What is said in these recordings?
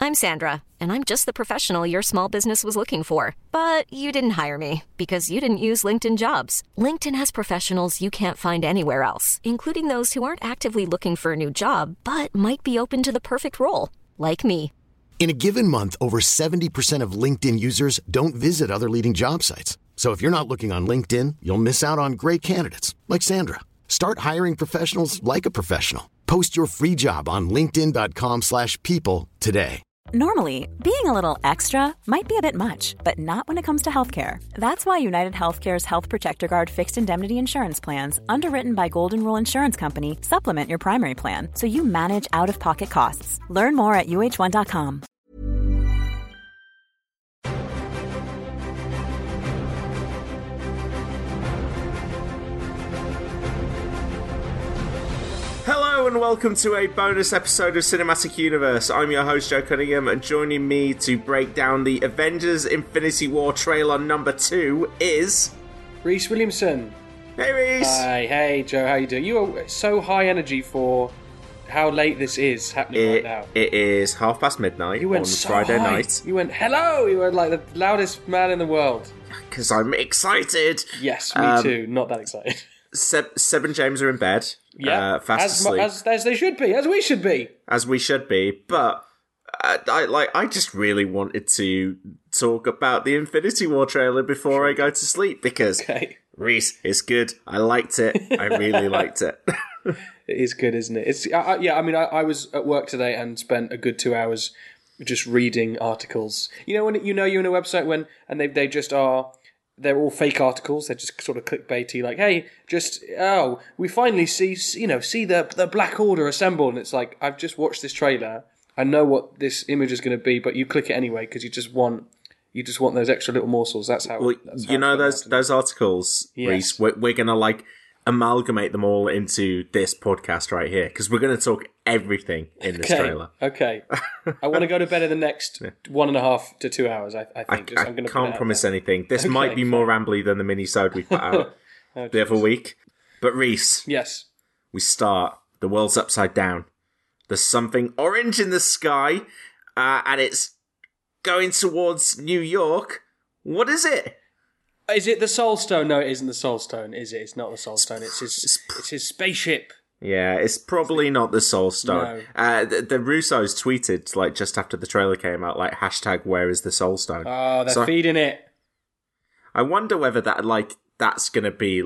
I'm Sandra, and I'm just the professional your small business was looking for. But you didn't hire me because you didn't use LinkedIn Jobs. LinkedIn has professionals you can't find anywhere else, including those who aren't actively looking for a new job, but might be open to the perfect role, like me. In a given month, over 70% of LinkedIn users don't visit other leading job sites. So if you're not looking on LinkedIn, you'll miss out on great candidates like Sandra. Start hiring professionals like a professional. Post your free job on linkedin.com/people today. Normally, being a little extra might be a bit much, but not when it comes to healthcare. That's why United Healthcare's Health Protector Guard fixed indemnity insurance plans, underwritten by Golden Rule Insurance Company, supplement your primary plan so you manage out-of-pocket costs. Learn more at uh1.com. Hello and welcome to a bonus episode of Cinematic Universe. I'm your host, Joe Cunningham, and joining me to break down the Avengers Infinity War trailer number 2 is... Rhys Williamson. Hey, Rhys. Hi, hey, Joe, how you doing? You are so high energy for how late this is happening right now. It is midnight you went on so Friday high. night. You went, hello! You were like the loudest man in the world. Because I'm excited. Yes, me too. Not that excited. Seb and James are in bed. Yeah, fast asleep. as they should be, as we should be. As we should be, but I just really wanted to talk about the Infinity War trailer before I go to sleep because Rhys, it's good. I liked it. I really liked it. It is good, isn't it? It's I was at work today and spent a good 2 hours just reading articles. You know when you're in a website and they just are. They're all fake articles. They're just sort of clickbaity, like, "Hey, we finally see the Black Order assemble," and it's like, I've just watched this trailer. I know what this image is going to be, but you click it anyway because you just want those extra little morsels. That's how. Well, those articles, yes. Rhys. We're gonna amalgamate them all into this podcast right here because we're gonna talk everything in this trailer. Okay. I want to go to bed in the next 1.5 to 2 hours. I think. I can't promise anything. This might be more rambly than the mini-sode we put out the other week. But Rhys. Yes. We start. The world's upside down. There's something orange in the sky, and it's going towards New York. What is it? Is it the Soul Stone? No, it isn't the Soul Stone, is it? It's not the Soul Stone. It's his spaceship. Yeah, it's probably not the Soul Stone. No. The Russos tweeted, just after the trailer came out, # where is the Soul Stone? Oh, they're feeding it. I wonder whether that's going to be,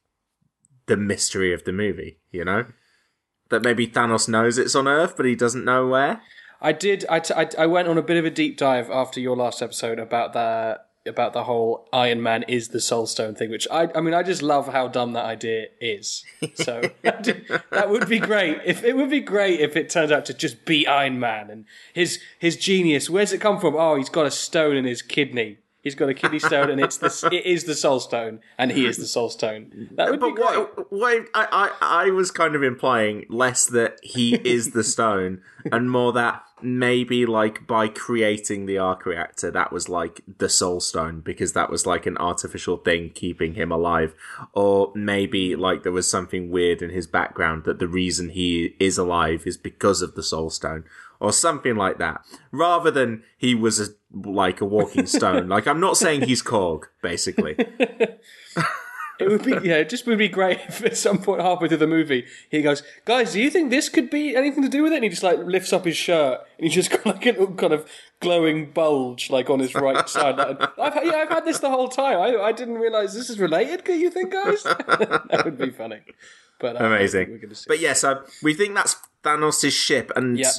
the mystery of the movie, you know? That maybe Thanos knows it's on Earth, but he doesn't know where? I did. I went on a bit of a deep dive after your last episode about the whole Iron Man is the Soul Stone thing, which I just love how dumb that idea is. So that would be great. It would be great if it turned out to just be Iron Man and his genius. Where's it come from? Oh, he's got a stone in his kidney. He's got a kidney stone, and it is the Soul Stone, and he is the Soul Stone. That would be great. What I was kind of implying less that he is the stone, and more that maybe by creating the arc reactor, that was the Soul Stone, because that was an artificial thing keeping him alive, or maybe there was something weird in his background that the reason he is alive is because of the Soul Stone. Or something like that. Rather than he was a walking stone. I'm not saying he's Korg, basically. It would be, it just would be great if at some point halfway through the movie he goes, "Guys, do you think this could be anything to do with it?" And he just lifts up his shirt and he's just got a little kind of glowing bulge on his right side. I've had this the whole time. I didn't realise this is related. Do you think, guys? That would be funny. But amazing. But yes, we think that's Thanos' ship, and. Yep.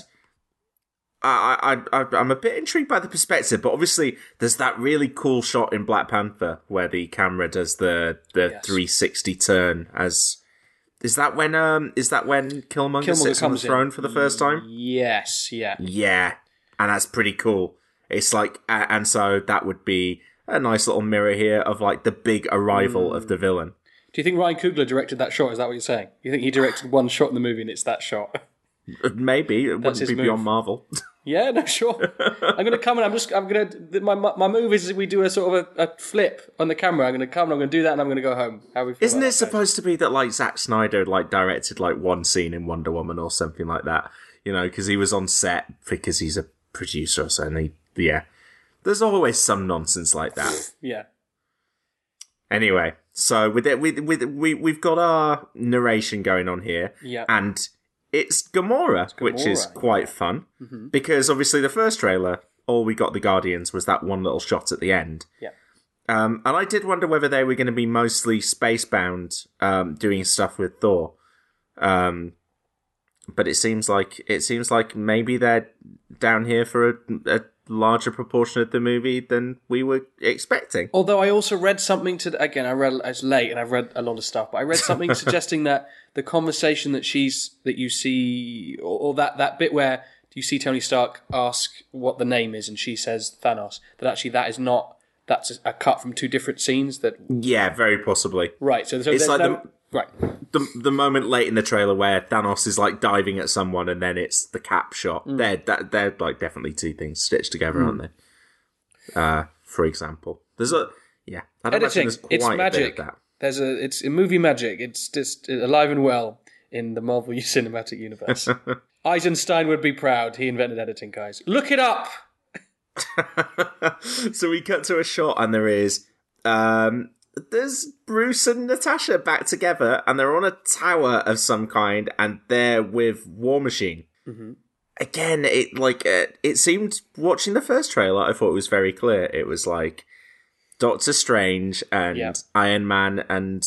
I'm a bit intrigued by the perspective, but obviously there's that really cool shot in Black Panther where the camera does the 360 turn. Is that when Killmonger sits on the throne for the first time? Yes, yeah. Yeah, and that's pretty cool. It's and so that would be a nice little mirror here of the big arrival of the villain. Do you think Ryan Coogler directed that shot? Is that what you're saying? You think he directed one shot in the movie and it's that shot? Maybe it wouldn't be beyond Marvel. Yeah, no, sure. I'm going to come and my move is we do a sort of a flip on the camera. I'm going to come and I'm going to do that and I'm going to go home. How we feel Isn't it supposed to be that Zack Snyder directed one scene in Wonder Woman or something like that? You know, because he was on set because he's a producer or so, and there's always some nonsense like that. Yeah. Anyway, so we've got our narration going on here, and it's Gamora, which is quite fun, because obviously the first trailer, all we got the Guardians was that one little shot at the end. Yeah. And I did wonder whether they were going to be mostly space-bound, doing stuff with Thor. But it seems like maybe they're down here for a larger proportion of the movie than we were expecting. Although I also read something I read it's late and I've read a lot of stuff, but I read something suggesting that the conversation that you see, or that bit where you see Tony Stark ask what the name is and she says Thanos, that actually that's a cut from two different scenes. Yeah, very possibly. Right. So it's like right. The moment late in the trailer where Thanos is like diving at someone and then it's the cap shot. They're like definitely two things stitched together, aren't they? For example, there's editing. It's magic. It's movie magic. It's just alive and well in the Marvel Cinematic Universe. Eisenstein would be proud. He invented editing, guys. Look it up. So we cut to a shot and there's Bruce and Natasha back together, and they're on a tower of some kind, and they're with War Machine. Mm-hmm. Again, it seemed, watching the first trailer, I thought it was very clear. It was like Doctor Strange and Iron Man and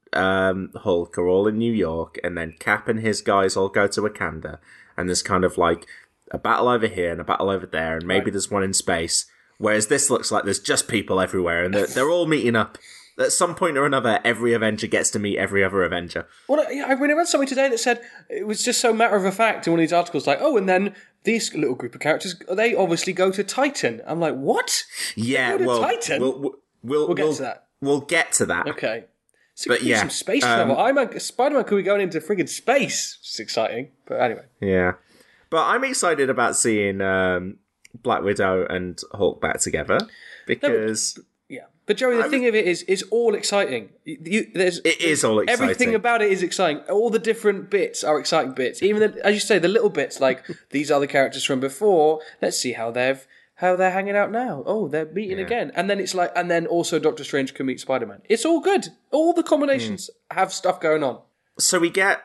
Hulk are all in New York, and then Cap and his guys all go to Wakanda, and there's kind of like a battle over here and a battle over there, and maybe there's one in space. Whereas this looks like there's just people everywhere, and they're all meeting up. At some point or another, every Avenger gets to meet every other Avenger. Well, I read something today that said it was just so matter of fact in one of these articles, like, and then this little group of characters, they obviously go to Titan. I'm like, what? Yeah, Titan? We'll get to that. We'll get to that. Okay. So but some space travel. Spider-Man could be going into friggin' space. It's exciting. But anyway. Yeah. But I'm excited about seeing Black Widow and Hulk back together because... But Joey, the thing of it is, it's all exciting. It is all exciting. Everything about it is exciting. All the different bits are exciting bits. Even as you say, the little bits like these are the characters from before. Let's see how they're hanging out now. Oh, they're meeting again, and then it's like, and then also Doctor Strange can meet Spider-Man. It's all good. All the combinations have stuff going on. So we get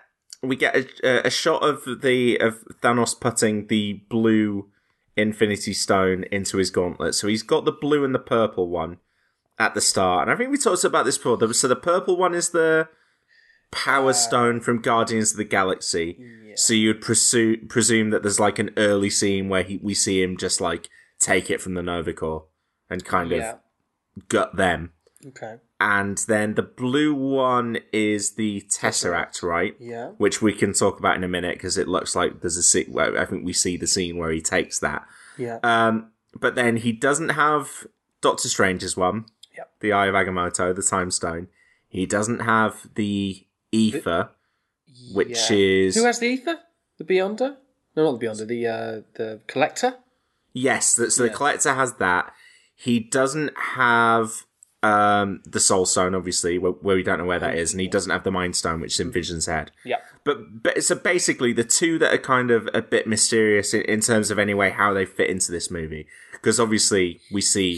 a shot of Thanos putting the blue Infinity Stone into his gauntlet. So he's got the blue and the purple one at the start, and I think we talked about this before. So the purple one is the Power Stone from Guardians of the Galaxy. Yeah. So you'd presume that there's like an early scene where we see him just like take it from the Nova Corps and kind of gut them. Okay. And then the blue one is the Tesseract, right? Yeah. Which we can talk about in a minute because it looks like there's a scene where I think we see the scene where he takes that. Yeah. But then he doesn't have Doctor Strange's one. Yep. The Eye of Agamotto, the Time Stone. He doesn't have the Ether, which is... Who has the Ether? The Beyonder? No, not the Beyonder. The Collector? Yes, so the Collector has that. He doesn't have the Soul Stone, obviously, where we don't know where that is, and he doesn't have the Mind Stone, which is in Vision's head. Yeah. But so basically, the two that are kind of a bit mysterious in terms of anyway how they fit into this movie, because obviously we see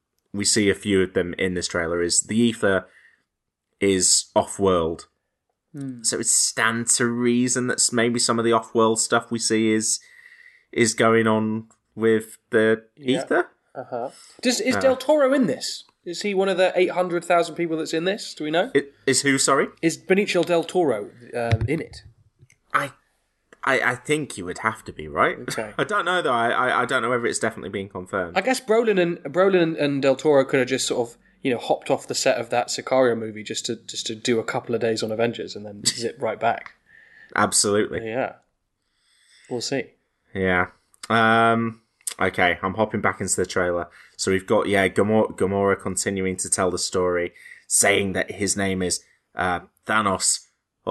a few of them in this trailer, is the Ether is off-world. So it stands to reason that maybe some of the off-world stuff we see is going on with the Ether. Uh-huh. Is Del Toro in this? Is he one of the 800,000 people that's in this? Do we know? Is who, sorry? Is Benicio Del Toro in it? I think you would have to be, right? Okay. I don't know, though. I don't know whether it's definitely being confirmed. I guess Brolin and Del Toro could have just sort of, hopped off the set of that Sicario movie just to do a couple of days on Avengers and then zip right back. Absolutely. Yeah. We'll see. Yeah. Okay, I'm hopping back into the trailer. So we've got, Gamora continuing to tell the story, saying that his name is Thanos,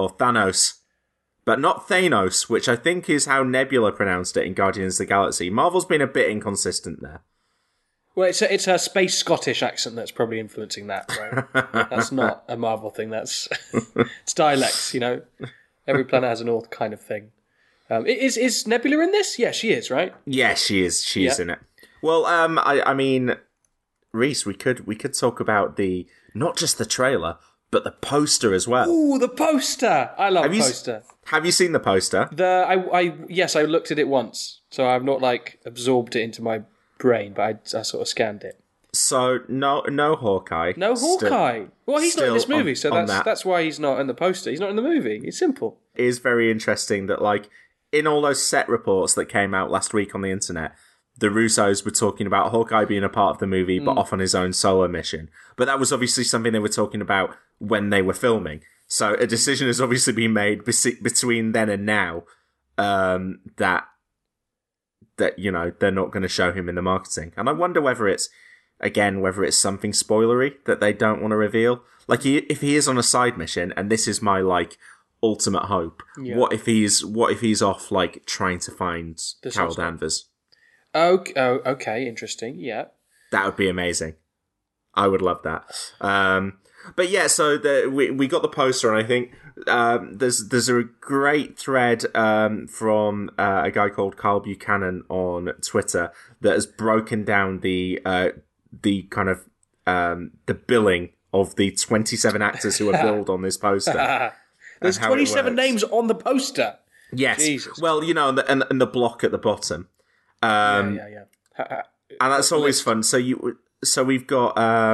but not Thanos, which I think is how Nebula pronounced it in Guardians of the Galaxy. Marvel's been a bit inconsistent there. Well, it's her space Scottish accent that's probably influencing that, right? That's not a Marvel thing, it's dialects, Every planet has an North kind of thing. Is Nebula in this? Yeah, she is, right? Yeah, she is. She's Yeah. in it. Well, I mean, Reese, we could talk about not just the trailer, but the poster as well. Ooh, the poster! I love the poster. Have you seen the poster? Yes, I looked at it once, so I've not absorbed it into my brain, but I sort of scanned it. So no Hawkeye. No Hawkeye. Well, he's not in this movie, so that. that's why he's not in the poster. He's not in the movie. It's simple. It is very interesting that, in all those set reports that came out last week on the internet, the Russos were talking about Hawkeye being a part of the movie, but off on his own solo mission. But that was obviously something they were talking about when they were filming. So a decision has obviously been made between then and now that they're not going to show him in the marketing. And I wonder whether it's something spoilery that they don't want to reveal. If he is on a side mission, and this is my ultimate hope. Yeah. What if he's off trying to find Carol Danvers? Okay, interesting. Yeah, that would be amazing. I would love that. But yeah, so we got the poster, and I think there's a great thread from a guy called Carl Buchanan on Twitter that has broken down the kind of the billing of the 27 actors who are billed on this poster. There's 27 names on the poster. Yes. Jesus. Well, and the block at the bottom. Yeah. And that's always fun. So we've got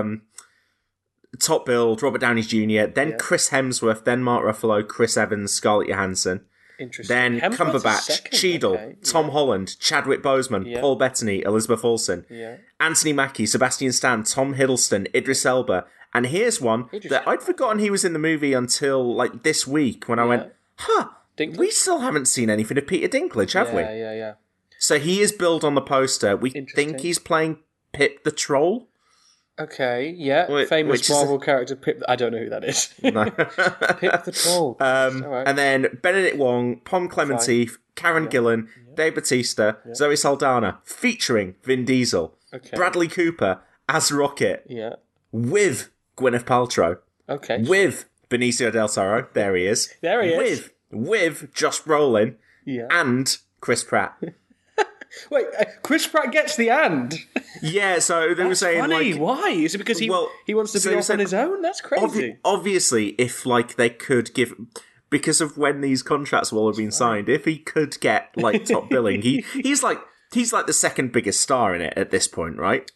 top billed Robert Downey Jr., then Chris Hemsworth, then Mark Ruffalo, Chris Evans, Scarlett Johansson. Interesting. Then Cumberbatch, Cheadle, Tom Holland, Chadwick Boseman, Paul Bettany, Elizabeth Olsen, Anthony Mackie, Sebastian Stan, Tom Hiddleston, Idris Elba. And here's one that I'd forgotten he was in the movie until this week when I went, Dinklage? We still haven't seen anything of Peter Dinklage, have we? Yeah. So he is billed on the poster. We think he's playing Pip the Troll. Okay, yeah. Famous Marvel character Pip. I don't know who that is. No. Pip the Troll. Right. And then Benedict Wong, Pom Clementif, Karen Gillan, Dave Bautista, Zoe Saldana, featuring Vin Diesel, Bradley Cooper as Rocket, with Gwyneth Paltrow, with Benicio del Toro, there he is, with Josh Brolin, and Chris Pratt. Wait, Chris Pratt gets the and. Yeah, so they were saying funny. Why? Is it because he wants to be off on his own? That's crazy. Obviously, if they could give, because of when these contracts will have been signed, if he could get top billing, he's like the second biggest star in it at this point, right?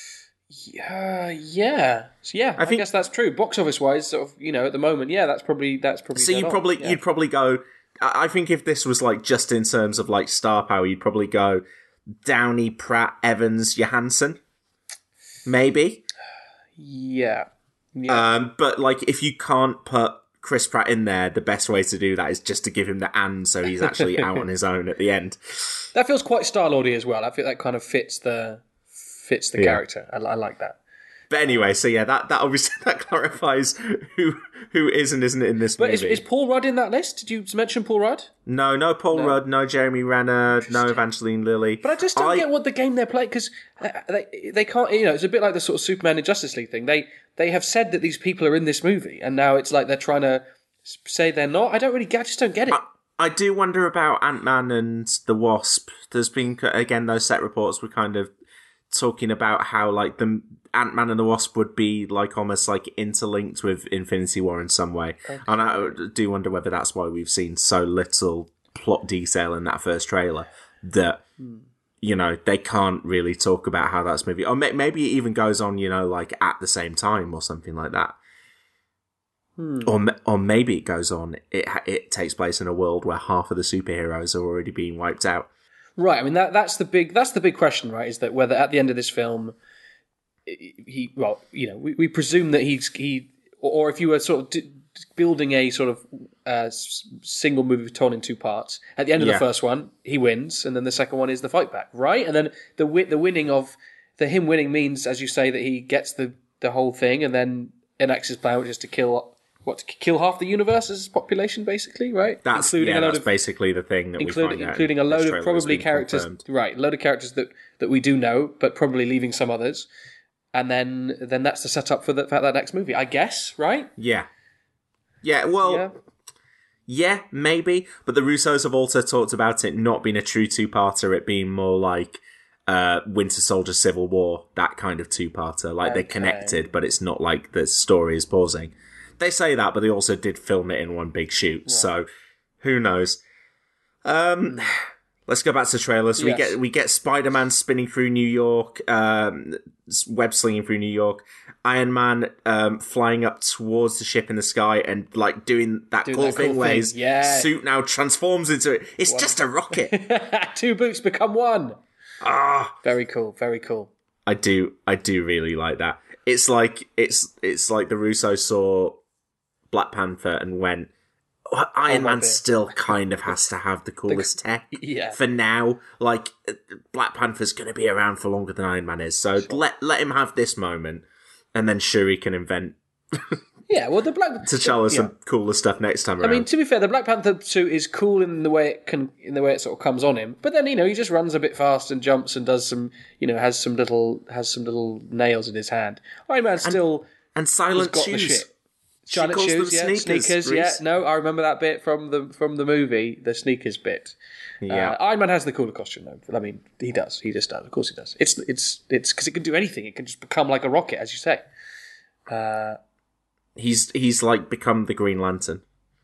Yeah. I guess that's true. Box office wise, sort of, at the moment, that's probably. So you'd probably go. I think if this was just in terms of star power, you'd probably go Downey, Pratt, Evans, Johansson, maybe. Yeah. But if you can't put Chris Pratt in there, the best way to do that is just to give him the and, so he's actually out on his own at the end. That feels quite Star-Lordy as well. I feel that kind of fits the character. I like that. But anyway, so that obviously that clarifies who is and isn't in this movie. But is Paul Rudd in that list? Did you mention Paul Rudd? No Paul Rudd, no Jeremy Renner, no Evangeline Lilly. But I just don't get what the game they're playing, because they can't. It's a bit like the sort of Superman and Justice League thing. They have said that these people are in this movie, and now it's like they're trying to say they're not. I just don't get it. I do wonder about Ant-Man and the Wasp. There's been, again, those set reports were kind of talking about how the Ant-Man and the Wasp would be almost interlinked with Infinity War in some way. Okay. And I do wonder whether that's why we've seen so little plot detail in that first trailer that they can't really talk about how that's moving. Or maybe it even goes on at the same time or something like that. Or maybe it goes on, it takes place in a world where half of the superheroes are already being wiped out. Right, I mean that's the big question, right? Is that whether at the end of this film, we presume that he, or if you were sort of building a sort of single movie told in two parts, at the end of the first one he wins, and then the second one is the fight back, right? And then the winning of him winning means, as you say, that he gets the whole thing, and then enacts his plan, which is to kill half the universe's population, basically, right? That's basically the thing that we find out. Including a load of probably characters, confirmed. Right? A load of characters that we do know, but probably leaving some others, and then that's the setup for that next movie, I guess, right? Yeah. Well, Yeah, maybe. But the Russos have also talked about it not being a true two-parter, it being more like Winter Soldier Civil War, that kind of two-parter. Like, they're connected, but it's not like the story is pausing. They say that, but they also did film it in one big shoot, so who knows. Let's go back to trailers. Yes. We get Spider-Man spinning through New York, web-slinging through New York, Iron Man flying up towards the ship in the sky and like doing that cool thing where his suit now transforms into it. It's just a rocket. 2 boots become 1. Ah, very cool, very cool. I do really like that. It's like the Russos saw Black Panther and went, Iron Man still kind of has to have the coolest tech for now. Like, Black Panther's going to be around for longer than Iron Man is, so let him have this moment, and then Shuri can invent T'Challa some cooler stuff next time around. I mean, to be fair, the Black Panther suit is cool in the way it sort of comes on him, but then he just runs a bit fast and jumps and does some has some little nails in his hand. Iron Man still and silent shoes. Silent shoes, sneakers. No, I remember that bit from the movie, the sneakers bit. Yeah, Iron Man has the cooler costume though. I mean, he does. He just does. Of course, he does. It's because it can do anything. It can just become like a rocket, as you say. He's like become the Green Lantern.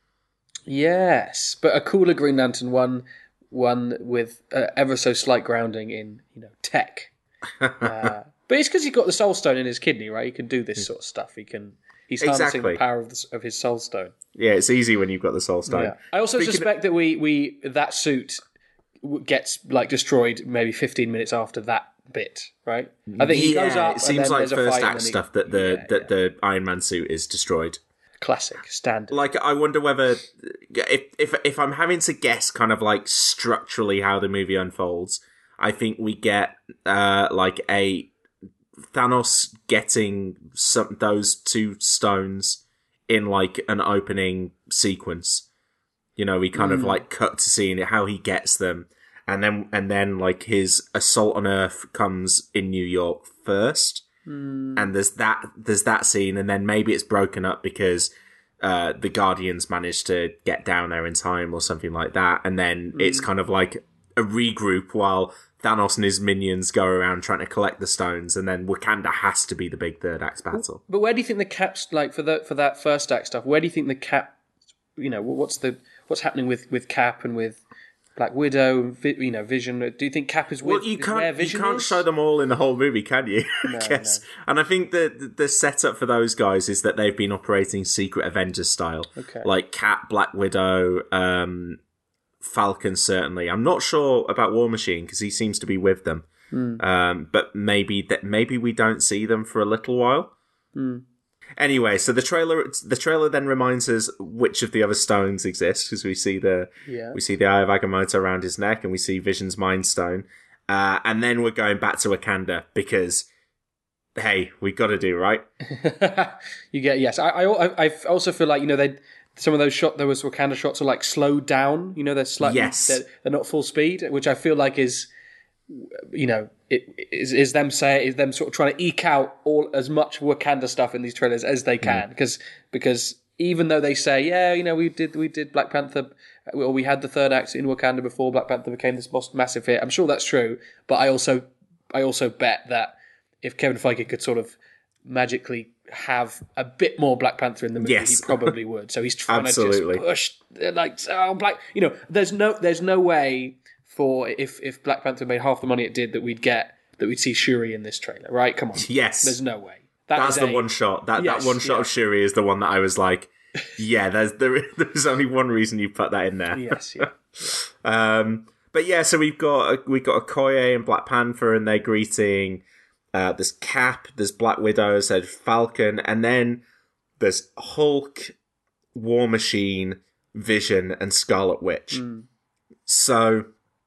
Yes, but a cooler Green Lantern, one with ever so slight grounding in tech. But it's because he's got the Soul Stone in his kidney, right? He can do this sort of stuff. He's harnessing the power of his Soul Stone. Yeah, it's easy when you've got the Soul Stone. Yeah. I also suspect that that suit gets like destroyed maybe 15 minutes after that bit, right? I think he goes up. It seems like first act stuff that the Iron Man suit is destroyed. Classic, standard. Like, I wonder whether if I'm having to guess, kind of like structurally how the movie unfolds, I think we get like a Thanos getting those 2 stones in like an opening sequence. We kind of like cut to seeing how he gets them, and then like his assault on Earth comes in New York first, and there's that scene, and then maybe it's broken up because the Guardians managed to get down there in time or something like that, and then it's kind of like a regroup while Thanos and his minions go around trying to collect the stones, and then Wakanda has to be the big third act battle. But where do you think the Cap's like for that first act stuff? Where do you think the Cap? What's happening with Cap and with Black Widow? Vision. Do you think Cap is with? Well, you can't show them all in the whole movie, can you? No, I guess. No. And I think the setup for those guys is that they've been operating Secret Avengers style, like Cap, Black Widow. Falcon, certainly. I'm not sure about War Machine because he seems to be with them. But maybe we don't see them for a little while. Anyway, so the trailer then reminds us which of the other stones exist, because we see the Eye of Agamotto around his neck, and we see Vision's Mind Stone, and then we're going back to Wakanda because, hey, we got to do right. I also feel like some of those those Wakanda shots are like slowed down. They're slightly they're not full speed, which I feel like is is them sort of trying to eke out as much Wakanda stuff in these trailers as they can, because even though they say we did Black Panther, or we had the third act in Wakanda before Black Panther became this massive hit. I'm sure that's true, but I also bet that if Kevin Feige could sort of magically have a bit more Black Panther in the movie, he probably would. So he's trying to just push Black. There's no way for if Black Panther made half the money it did that we'd see Shuri in this trailer, right? Come on, yes. There's no way. That's the one shot. That one shot of Shuri is the one that I was like, yeah. There's only one reason you put that in there. Yes, But yeah, so we've got Okoye and Black Panther, and they're greeting. There's Cap, there's Black Widow, there's Falcon, and then there's Hulk, War Machine, Vision, and Scarlet Witch. So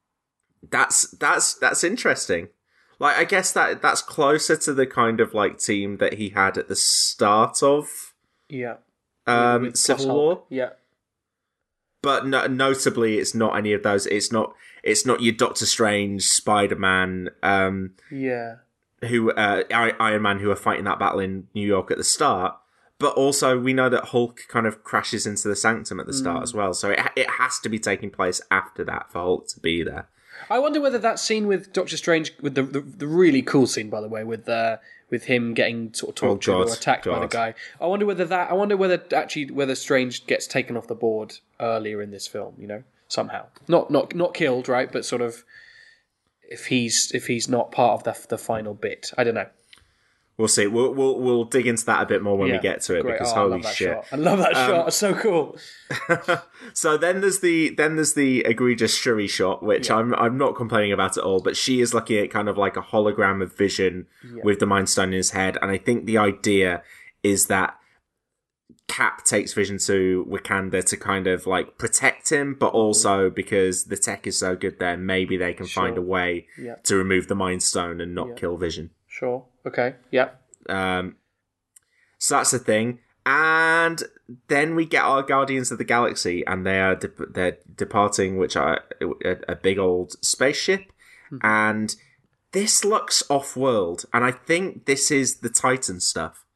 that's interesting. Like, I guess that's closer to the kind of like team that he had at the start of Civil War. Yeah. But notably, it's not any of those. It's not your Doctor Strange, Spider-Man. Iron Man, who are fighting that battle in New York at the start, But also, we know that Hulk kind of crashes into the Sanctum at the start as well, so it has to be taking place after that for Hulk to be there. I wonder whether that scene with Doctor Strange, with the really cool scene, by the way, with him getting sort of tortured or attacked by the guy. I wonder whether Strange gets taken off the board earlier in this film. You know, somehow not killed, right? But sort of if he's not part of the final bit. I don't know. We'll see. We'll dig into that a bit more when we get to it. Great. Because holy shit, shot. I love that shot. It's so cool. So then there's the egregious Shuri shot, which I'm not complaining about at all. But she is looking at kind of like a hologram of Vision with the Mind Stone in his head, and I think the idea is that Cap takes Vision to Wakanda to kind of like protect him, but also because the tech is so good there, maybe they can find a way to remove the Mind Stone and not kill Vision. Sure. Okay. Yeah. So that's the thing, and then we get our Guardians of the Galaxy, and they're departing, which are a big old spaceship, and this looks off-world, and I think this is the Titan stuff.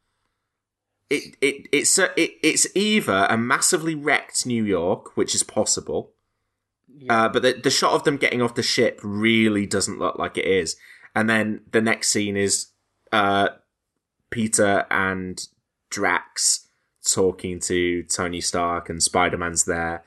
It's either a massively wrecked New York, which is possible, but the shot of them getting off the ship really doesn't look like it is. And then the next scene is Peter and Drax talking to Tony Stark, and Spider-Man's there,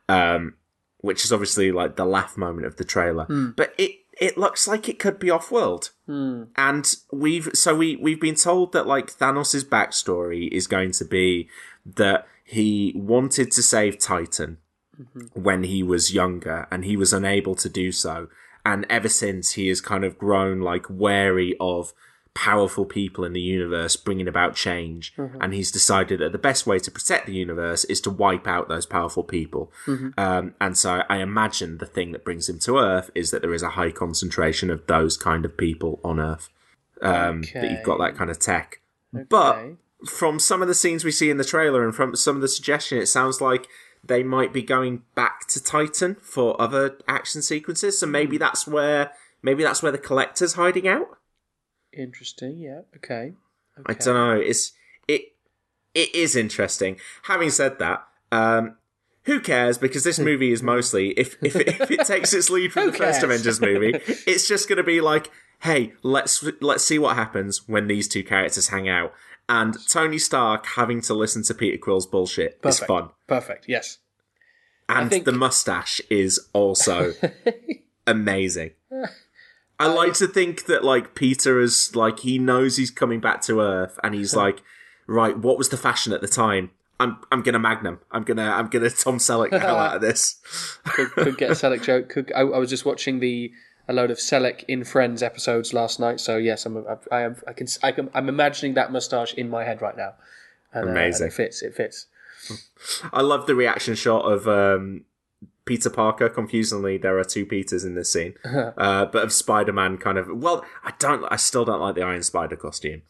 which is obviously like the laugh moment of the trailer. But it looks like it could be off-world. And we've been told that like Thanos' backstory is going to be that he wanted to save Titan when he was younger, and he was unable to do so. And ever since, he has kind of grown like wary of powerful people in the universe bringing about change. And he's decided that the best way to protect the universe is to wipe out those powerful people. And so I imagine the thing that brings him to Earth is that there is a high concentration of those kind of people on Earth. That you've got that kind of tech. But from some of the scenes we see in the trailer and from some of the suggestion, it sounds like they might be going back to Titan for other action sequences. So maybe that's where the Collector's hiding out. Interesting. Yeah. Okay. I don't know. It is interesting. Having said that, who cares? Because this movie is mostly if it takes its lead from the first Avengers movie, it's just going to be like, hey, let's see what happens when these two characters hang out. And Tony Stark having to listen to Peter Quill's bullshit is fun. Perfect, yes. And the mustache is also amazing. I like to think that like Peter is like, he knows he's coming back to Earth, and he's like, right, what was the fashion at the time? I'm gonna Magnum. I'm gonna Tom Selleck the hell out of this. could get a Selleck joke. I was just watching a load of Selleck in Friends episodes last night, so yes, I'm imagining that mustache in my head right now. And, amazing. And it fits. I love the reaction shot of Peter Parker. Confusingly, there are two Peters in this scene, but of Spider-Man kind of. Well, I still don't like the Iron Spider costume,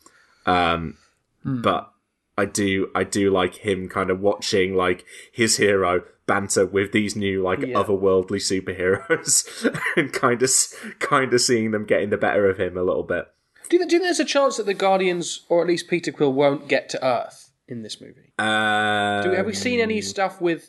but I do like him kind of watching like his hero banter with these new like otherworldly superheroes and kind of seeing them getting the better of him a little bit. Do you think there's a chance that the Guardians, or at least Peter Quill, won't get to Earth in this movie? Have we seen any stuff with?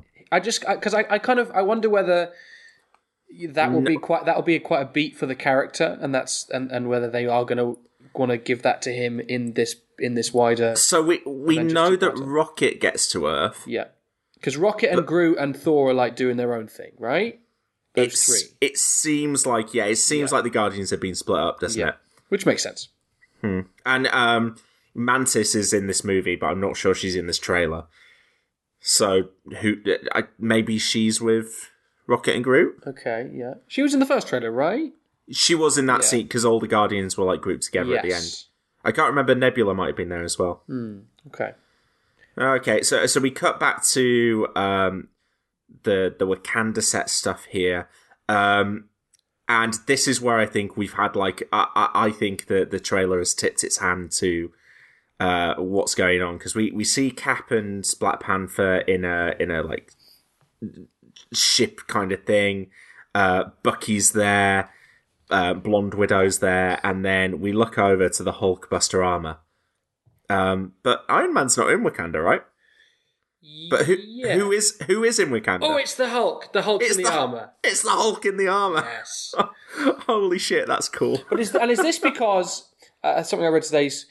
I wonder whether that will be quite a beat for the character, and whether they are going to want to give that to him in this wider. So we know that Rocket gets to Earth. Yeah. Because Rocket and Groot and Thor are like doing their own thing, right? Those three. It seems like like the Guardians have been split up, doesn't it? Which makes sense. And Mantis is in this movie, but I'm not sure she's in this trailer. So maybe she's with Rocket and Groot? Okay, yeah. She was in the first trailer, right? She was in that scene because all the Guardians were like grouped together at the end. I can't remember, Nebula might have been there as well. Okay. Okay, so we cut back to the Wakanda set stuff here, and this is where I think we've had like I think that the trailer has tipped its hand to what's going on, because we see Cap and Black Panther in a like ship kind of thing. Bucky's there, Blonde Widow's there, and then we look over to the Hulkbuster armor. But Iron Man's not in Wakanda, right? But who is in Wakanda? Oh, it's the Hulk. The Hulk in the armor. It's the Hulk in the armor. Yes. Holy shit, that's cool. But is this because something I read today? Is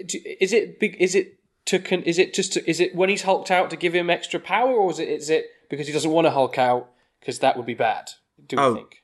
it when he's hulked out to give him extra power, or is it because he doesn't want to hulk out because that would be bad? Do you think?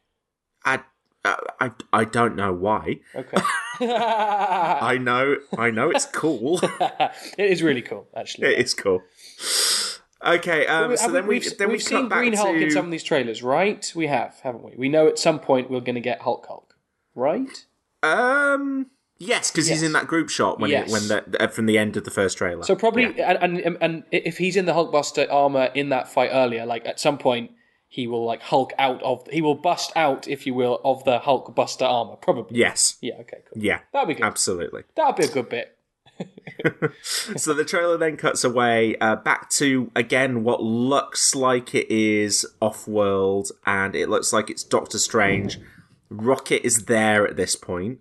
I don't know why. Okay. I know it's cool. It is really cool, actually. It is cool. Okay, so then we've seen back Green Hulk to... in some of these trailers, right? We have, haven't we? We know at some point we're going to get Hulk, right? Yes, because he's in that group shot from the end of the first trailer. So probably, and if he's in the Hulkbuster armor in that fight earlier, like at some point he will he will bust out, if you will, of the Hulkbuster armor, probably. Yes. Yeah. Okay. Cool. Yeah. That'd be good. Absolutely. That'd be a good bit. So the trailer then cuts away back to, again, what looks like it is Off-World, and it looks like it's Doctor Strange. Rocket is there at this point.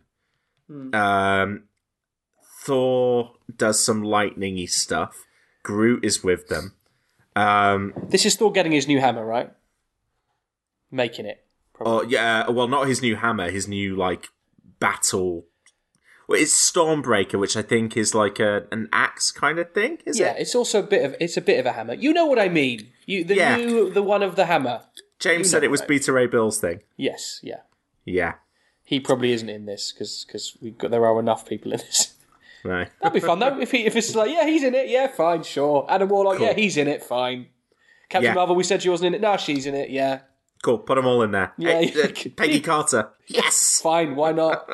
Thor does some lightning-y stuff. Groot is with them. This is Thor getting his new hammer, right? Making it. Probably. Oh, yeah, well, not his new hammer, his new, battle... Well, it's Stormbreaker, which I think is like an axe kind of thing, is it? Yeah, it's also a bit of a hammer. You know what I mean? The one of the hammer. James said it was Beta Ray Bill's thing. Yes, yeah. Yeah. He probably isn't in this because there are enough people in this. No. That'd be fun though. If it's like, yeah, he's in it, yeah, fine, sure. Adam Warlock, cool. Yeah, he's in it, fine. Captain Marvel, we said she wasn't in it. No, she's in it, yeah. Cool, put them all in there. Yeah, Peggy Carter. Yes! Fine, why not?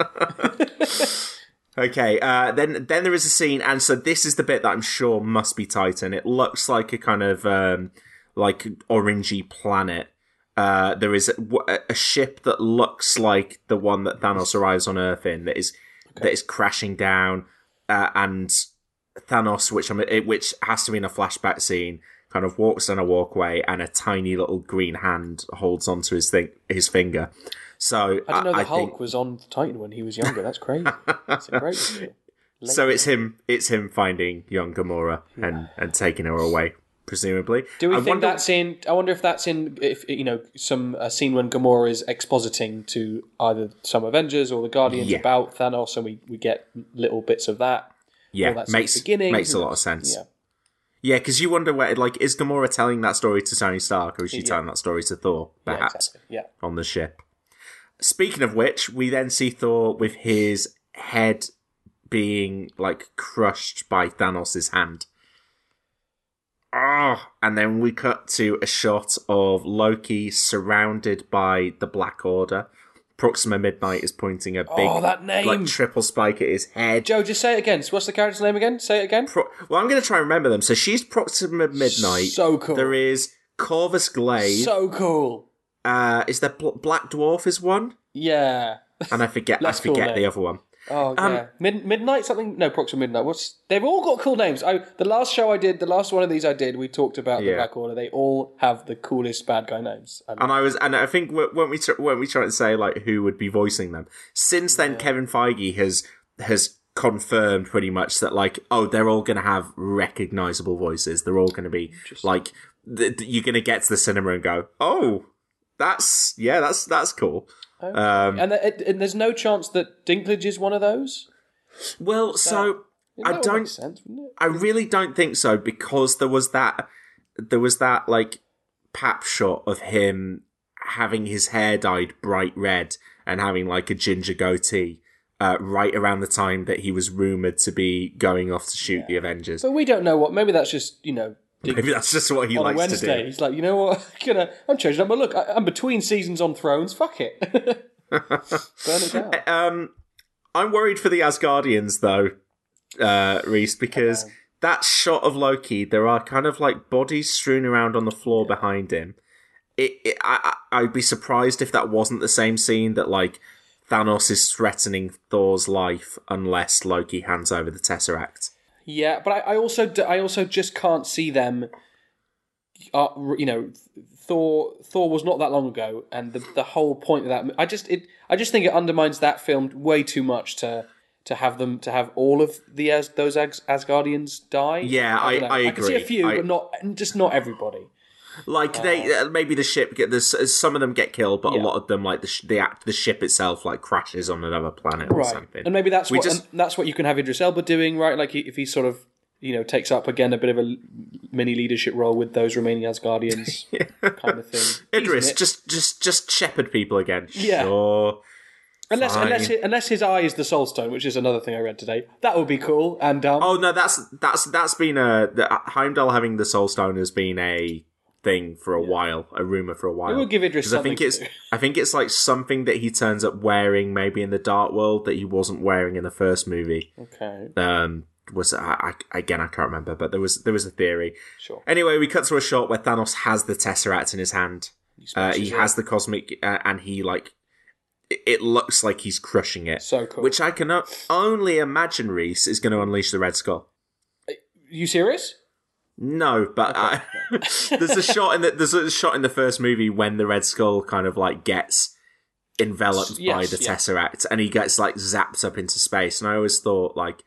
Okay, then there is a scene, and so this is the bit that I'm sure must be Titan. It looks like a kind of orangey planet. There is a ship that looks like the one that Thanos arrives on Earth in that is crashing down, and Thanos, which has to be in a flashback scene, kind of walks down a walkway, and a tiny little green hand holds onto his finger. So I didn't know the Hulk was on Titan when he was younger. That's crazy. That's a great story. So it's him finding young Gamora and taking her away, presumably. Do we think that's in? I wonder if that's in. If some scene when Gamora is expositing to either some Avengers or the Guardians about Thanos, and we get little bits of that. Yeah, makes a lot of sense. Yeah, because you wonder where, is Gamora telling that story to Tony Stark, or is she telling that story to Thor, perhaps, on the ship? Speaking of which, we then see Thor with his head being, crushed by Thanos' hand. And then we cut to a shot of Loki surrounded by the Black Order. Proxima Midnight is pointing a big, that name. Triple spike at his head. Joe, just say it again. So what's the character's name again? Say it again. Well, I'm going to try and remember them. So she's Proxima Midnight. So cool. There is Corvus Glaive. So cool. Is there Black Dwarf is one? Yeah. And I forget the other one. Oh, yeah. Midnight something? No, Proxima Midnight. They've all got cool names. The last one of these I did, we talked about the Black Order. They all have the coolest bad guy names. And I think when we try to say, who would be voicing them, since then, Kevin Feige has confirmed pretty much that, they're all going to have recognizable voices. They're all going to be, you're going to get to the cinema and go, oh, that's cool. Okay. And there's no chance that Dinklage is one of those? Well, I really don't think so, because there was that pap shot of him having his hair dyed bright red and having a ginger goatee right around the time that he was rumoured to be going off to shoot the Avengers. But we don't know maybe that's just, maybe that's just what he on likes Wednesday, to do. He's like, you know what? I'm changing up my look. I'm between seasons on Thrones. Fuck it. Burn it down. I'm worried for the Asgardians, though, Reese, because that shot of Loki, there are kind of bodies strewn around on the floor behind him. I'd be surprised if that wasn't the same scene that Thanos is threatening Thor's life unless Loki hands over the Tesseract. Yeah, but I also just can't see them. Thor was not that long ago, and the whole point of that, I just think it undermines that film way too much to to have all of those Asgardians die. Yeah, I agree. I can see a few, but not everybody. Like maybe the ship some of them get killed, but a lot of them, like the ship itself, like crashes on another planet or something. And maybe that's what you can have Idris Elba doing, right? Like if he sort of takes up again a bit of a mini leadership role with those remaining Asgardians, kind of thing. Idris, just shepherd people again. Yeah. Sure. Unless his eye is the Soul Stone, which is another thing I read today. That would be cool. And oh no, that's been Heimdall having the Soul Stone has been a thing for a while, a rumor for a while. It will give Idris something. I think it's like something that he turns up wearing maybe in the Dark World that he wasn't wearing in the first movie. Okay. I can't remember, but there was a theory. Sure. Anyway, we cut to a shot where Thanos has the Tesseract in his hand. He has the cosmic, and he it looks like he's crushing it. So cool. Which I can only imagine Reese is going to unleash the Red Skull. You serious? No, but there's a shot in the first movie when the Red Skull kind of like gets enveloped by the Tesseract, and he gets like zapped up into space. And I always thought like,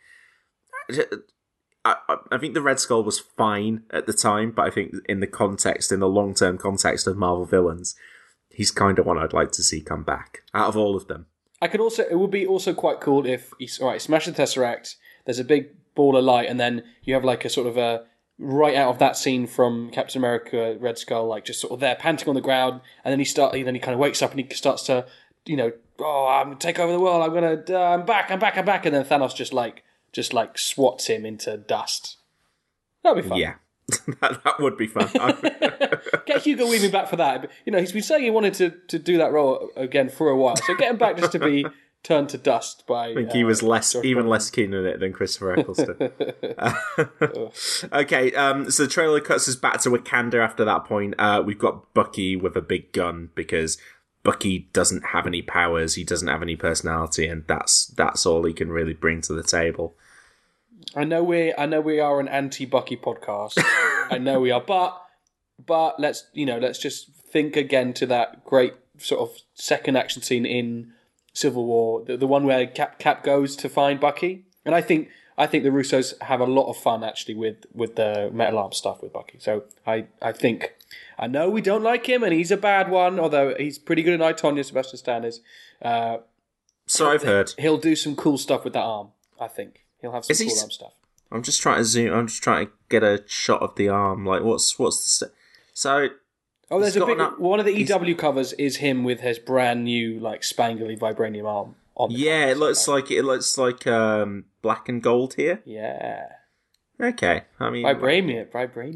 I think the Red Skull was fine at the time, but I think in the long-term context of Marvel villains, he's kind of one I'd like to see come back out of all of them. It would be also quite cool if smash the Tesseract. There's a big ball of light, and then you have like a sort of a right out of that scene from Captain America, Red Skull, like just sort of there panting on the ground, and then he kind of wakes up and he starts to, I'm gonna take over the world. I'm back, and then Thanos just swats him into dust. That'd be fun. Yeah. that would be fun. Get Hugo Weaving back for that. He's been saying he wanted to do that role again for a while, so get him back just to be turned to dust by. I think he was less keen on it than Christopher Eccleston. Okay, so the trailer cuts us back to Wakanda. After that point, we've got Bucky with a big gun because Bucky doesn't have any powers, he doesn't have any personality, and that's all he can really bring to the table. I know we are an anti-Bucky podcast. I know we are, but let's just think again to that great sort of second action scene in Civil War, the one where Cap goes to find Bucky, and I think the Russos have a lot of fun actually with the metal arm stuff with Bucky. So I think, I know we don't like him and he's a bad one, although he's pretty good at I, Tonya, Sebastian Stan is. So I've heard he'll do some cool stuff with that arm. I think he'll have some cool arm stuff. I'm just trying to zoom. I'm just trying to get a shot of the arm. Like what's the so. Oh, there's a big one of the EW covers is him with his brand new like spangly vibranium arm. It looks like black and gold here. Yeah. Okay, I mean vibranium.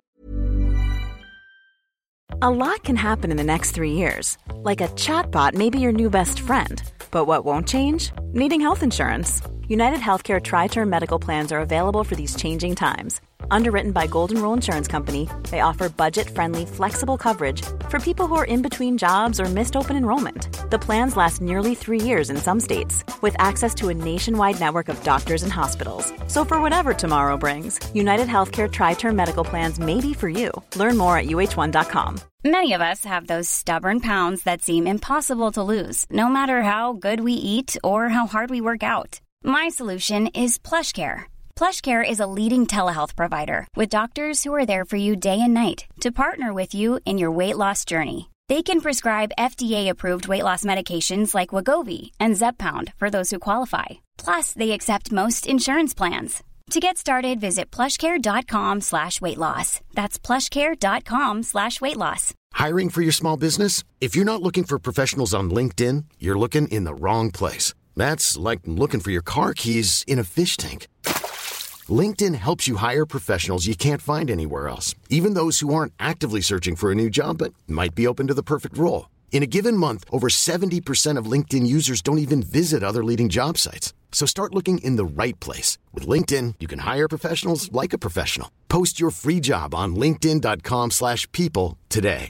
A lot can happen in the next 3 years, like a chatbot may be your new best friend. But what won't change? Needing health insurance. United Healthcare Tri-Term Medical Plans are available for these changing times. Underwritten by Golden Rule Insurance Company, they offer budget-friendly, flexible coverage for people who are in between jobs or missed open enrollment. The plans last nearly 3 years in some states, with access to a nationwide network of doctors and hospitals. So for whatever tomorrow brings, United Healthcare Tri-Term Medical Plans may be for you. Learn more at uh1.com. Many of us have those stubborn pounds that seem impossible to lose, no matter how good we eat or how hard we work out. My solution is PlushCare. PlushCare is a leading telehealth provider with doctors who are there for you day and night to partner with you in your weight loss journey. They can prescribe FDA-approved weight loss medications like Wegovy and Zepbound for those who qualify. Plus, they accept most insurance plans. To get started, visit plushcare.com/weightloss. That's plushcare.com/weightloss. Hiring for your small business? If you're not looking for professionals on LinkedIn, you're looking in the wrong place. That's like looking for your car keys in a fish tank. LinkedIn helps you hire professionals you can't find anywhere else, even those who aren't actively searching for a new job but might be open to the perfect role. In a given month, over 70% of LinkedIn users don't even visit other leading job sites. So start looking in the right place. With LinkedIn, you can hire professionals like a professional. Post your free job on linkedin.com/people today.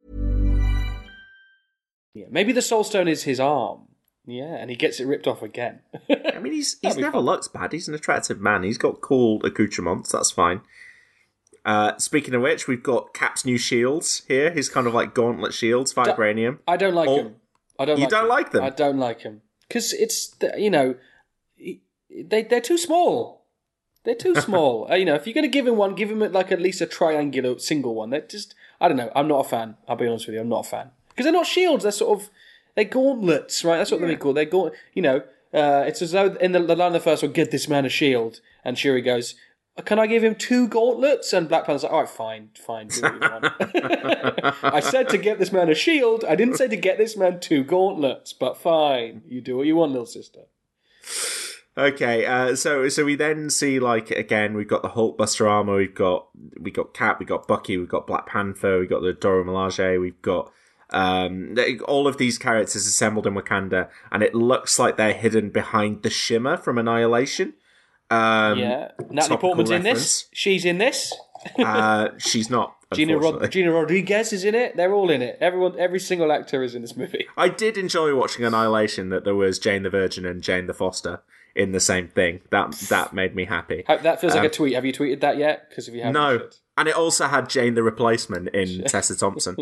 Yeah, maybe the Soul Stone is his arm. Yeah, and he gets it ripped off again. I mean, he's never looked bad. He's an attractive man. He's got cool accoutrements. That's fine. Speaking of which, we've got Cap's new shields here. His kind of like gauntlet shields, vibranium. I don't like him. You don't like them? I don't like him. Because it's, they're too small. They're too small. If you're going to give him one, give him like at least a triangular single one. They're just, I don't know. I'm not a fan. I'll be honest with you. I'm not a fan. Because they're not shields. They're gauntlets, right? That's what they're called. They're it's as though in the line of the first one, "Get this man a shield," and Shuri goes, "Can I give him 2 gauntlets?" And Black Panther's like, "All right, fine, do what you want." I said to get this man a shield. I didn't say to get this man 2 gauntlets, but fine, you do what you want, little sister. Okay, so we then see, like, again, we've got the Hulkbuster armor, we got Cap, we got Bucky, we've got Black Panther, we've got the Dora Milaje, we've got all of these characters assembled in Wakanda, and it looks like they're hidden behind the Shimmer from Annihilation. Natalie Portman's in this. She's in this. She's not. Gina Rodriguez is in it. They're all in it. Every single actor is in this movie. I did enjoy watching Annihilation. That there was Jane the Virgin and Jane the Foster in the same thing. That made me happy. That feels like a tweet. Have you tweeted that yet? Because if you haven't, no. And it also had Jane the Replacement in Tessa Thompson.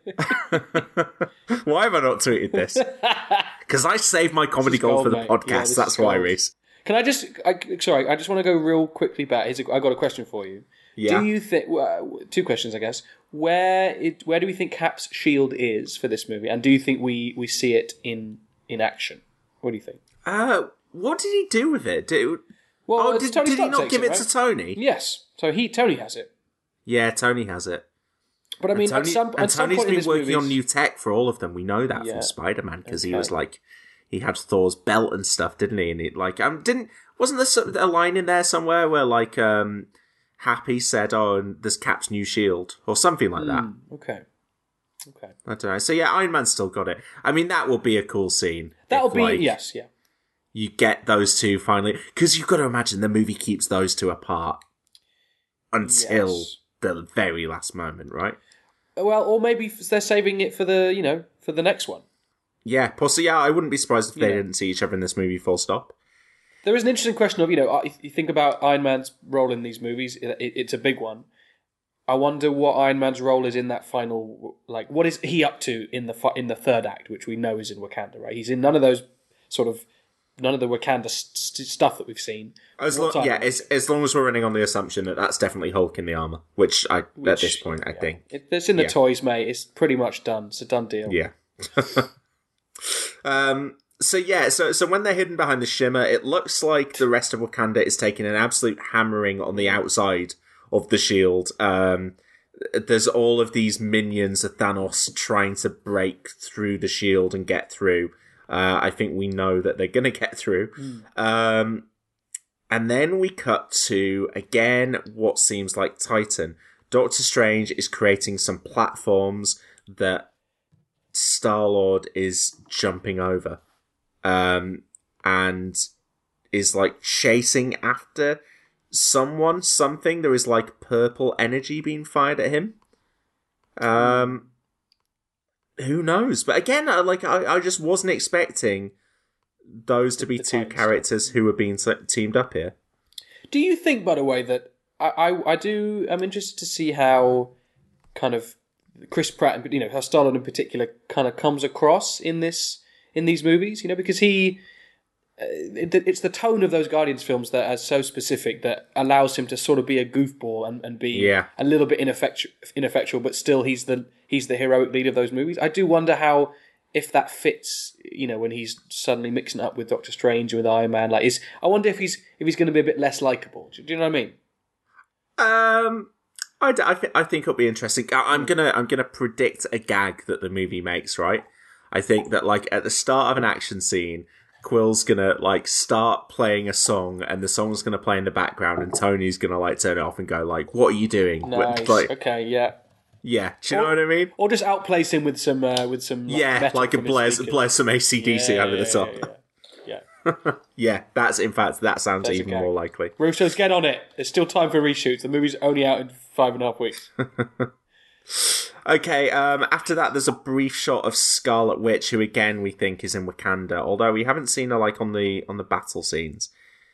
Why have I not tweeted this? Because I saved my comedy gold for the podcast. Yeah, that's why, Reese. Can I just... Sorry, I just want to go real quickly back. I got a question for you. Yeah. Do you think... 2 questions, I guess. Where do we think Cap's shield is for this movie? And do you think we see it in action? What do you think? What did he do with it? Did he not give it to Tony? Yes. So Tony has it. Yeah, Tony has it. But I mean, Tony's been working on new tech for all of them. We know that from Spider-Man because he was like, he had Thor's belt and stuff, didn't he? And it like, wasn't there a line in there somewhere where like, Happy said, "Oh, and there's Cap's new shield" or something like that. Okay. I don't know. So yeah, Iron Man's still got it. I mean, that would be a cool scene. That'll be yes. You get those two finally, because you've got to imagine the movie keeps those two apart until the very last moment, right? Well, or maybe they're saving it for the next one. Yeah, possibly. Yeah, I wouldn't be surprised if they didn't see each other in this movie. Full stop. There is an interesting question of if you think about Iron Man's role in these movies, it's a big one. I wonder what Iron Man's role is in that final. Like, what is he up to in the third act, which we know is in Wakanda, right? He's in none of the Wakanda stuff that we've seen. As long as we're running on the assumption that that's definitely Hulk in the armor, which at this point I think it's in the toys, mate. It's pretty much done. It's a done deal. Yeah. So when they're hidden behind the Shimmer, it looks like the rest of Wakanda is taking an absolute hammering on the outside of the shield. There's all of these minions of Thanos trying to break through the shield and get through. I think we know that they're going to get through. And then we cut to, again, what seems like Titan. Doctor Strange is creating some platforms that Star-Lord is jumping over. And is like chasing after something. There is like purple energy being fired at him. Who knows? But again, I just wasn't expecting those to be two characters who were being teamed up here. Do you think, by the way, that I'm interested to see how kind of Chris Pratt, how Star-Lord in particular kind of comes across in these movies, because it's the tone of those Guardians films that are so specific that allows him to sort of be a goofball and be a little bit ineffectual, but still he's the heroic lead of those movies. I do wonder if that fits, when he's suddenly mixing up with Doctor Strange or with Iron Man. I wonder if he's going to be a bit less likable. Do you know what I mean? I think it'll be interesting. I'm gonna predict a gag that the movie makes. Right. I think that at the start of an action scene, Quill's gonna start playing a song, and the song's gonna play in the background, and Tony's gonna turn it off and go "What are you doing?" Nice. Okay, yeah. Yeah, do you know what I mean? Or just outplace him with some blare some AC/DC over the top. Yeah. Yeah, that sounds even more likely. Russo's, get on it. There's still time for reshoots. The movie's only out in 5.5 weeks. Okay, after that there's a brief shot of Scarlet Witch, who again we think is in Wakanda, although we haven't seen her on the battle scenes.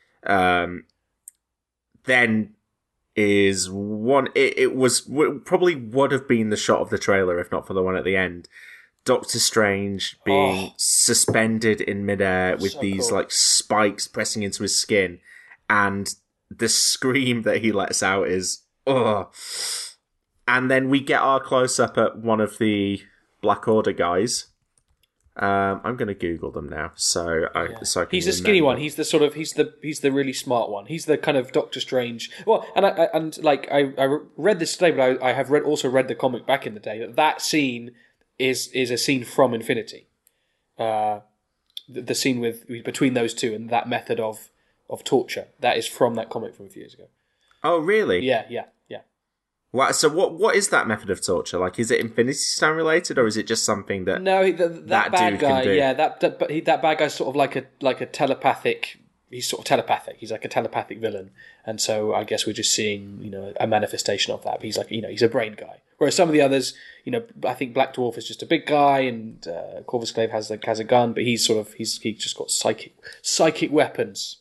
Then is one, it was probably would have been the shot of the trailer if not for the one at the end. Doctor Strange being suspended in midair with So these cool. like spikes pressing into his skin, and the scream that he lets out is ugh. And then we get our close up at one of the Black Order guys. I'm going to Google them now, so I can He's the skinny remember. one. He's the really smart one. He's the kind of Doctor Strange. Well, and I read this today, but I have also read the comic back in the day. That scene is a scene from Infinity. The scene between those two and that method of torture, that is from that comic from a few years ago. Oh, really? Yeah. Wow, so what is that method of torture? Like, is it Infinity Stone related, or is it just something that No, that bad dude guy. can do? Yeah, that bad guy's sort of like a telepathic. He's sort of telepathic. He's like a telepathic villain, and so I guess we're just seeing a manifestation of that. But he's like he's a brain guy. Whereas some of the others, I think Black Dwarf is just a big guy, and Corvus Glaive has a gun, but he's just got psychic weapons.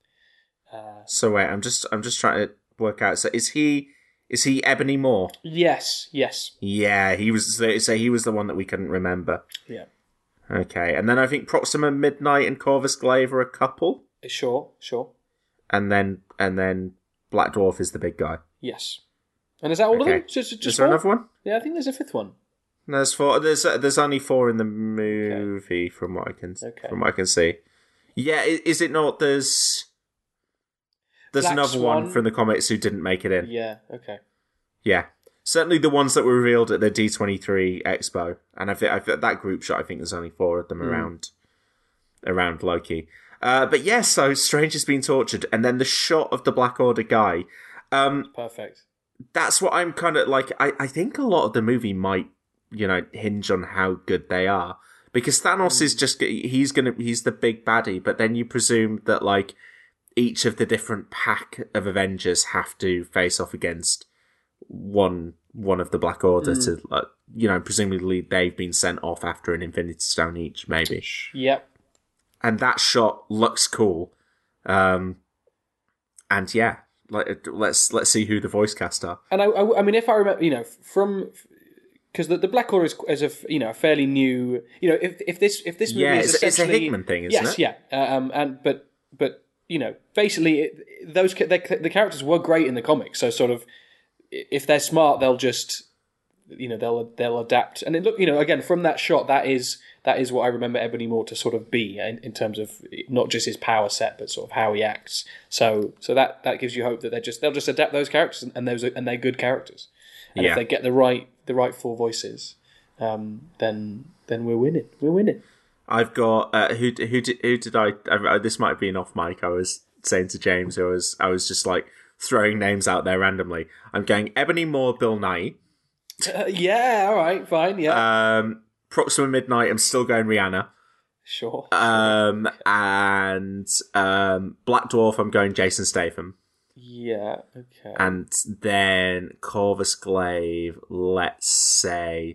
So wait, I'm just trying to work out. So is he Ebony Maw? Yes. Yeah, he was. So he was the one that we couldn't remember. Yeah. Okay, and then I think Proxima Midnight and Corvus Glaive are a couple, Sure. and then Black Dwarf is the big guy. Yes. And is that all of Okay. them? Just Is there four? another one? Yeah, I think there's a fifth one. No, there's four. There's only four in the movie from what I can see. Yeah, is it not? There's Black another Swan. one from the comics who didn't make it in. Yeah. Okay. Yeah, certainly the ones that were revealed at the D23 Expo, and I think that group shot. I think there's only four of them around Loki. But yeah, so Strange has been tortured, and then the shot of the Black Order guy. Perfect. That's what I'm kind of like. I think a lot of the movie might, hinge on how good they are, because Thanos is just he's the big baddie, but then you presume that like each of the different pack of Avengers have to face off against one of the Black Order to presumably they've been sent off after an Infinity Stone each, maybe. Yep. And that shot looks cool. And yeah, like let's see who the voice cast are. And I mean, if I remember, from because the Black Order is a fairly new, if this movie is essentially it's a Hickman thing, isn't it? Yes, yeah. But basically the characters were great in the comics, so sort of if they're smart, they'll just they'll adapt. And it look again from that shot, that is what I remember Ebony Maw to sort of be in terms of not just his power set, but sort of how he acts. So that gives you hope that they'll just adapt those characters, and they're good characters. And if they get the right four voices, then we're winning. We're winning. I've got who did I this might have been off mic. I was saying to James, I was just like throwing names out there randomly. I'm going Ebony Maw, Bill Nighy. Yeah, all right, fine, yeah. Proxima Midnight, I'm still going Rihanna. Sure. And Black Dwarf, I'm going Jason Statham. Yeah, okay. And then Corvus Glaive, let's say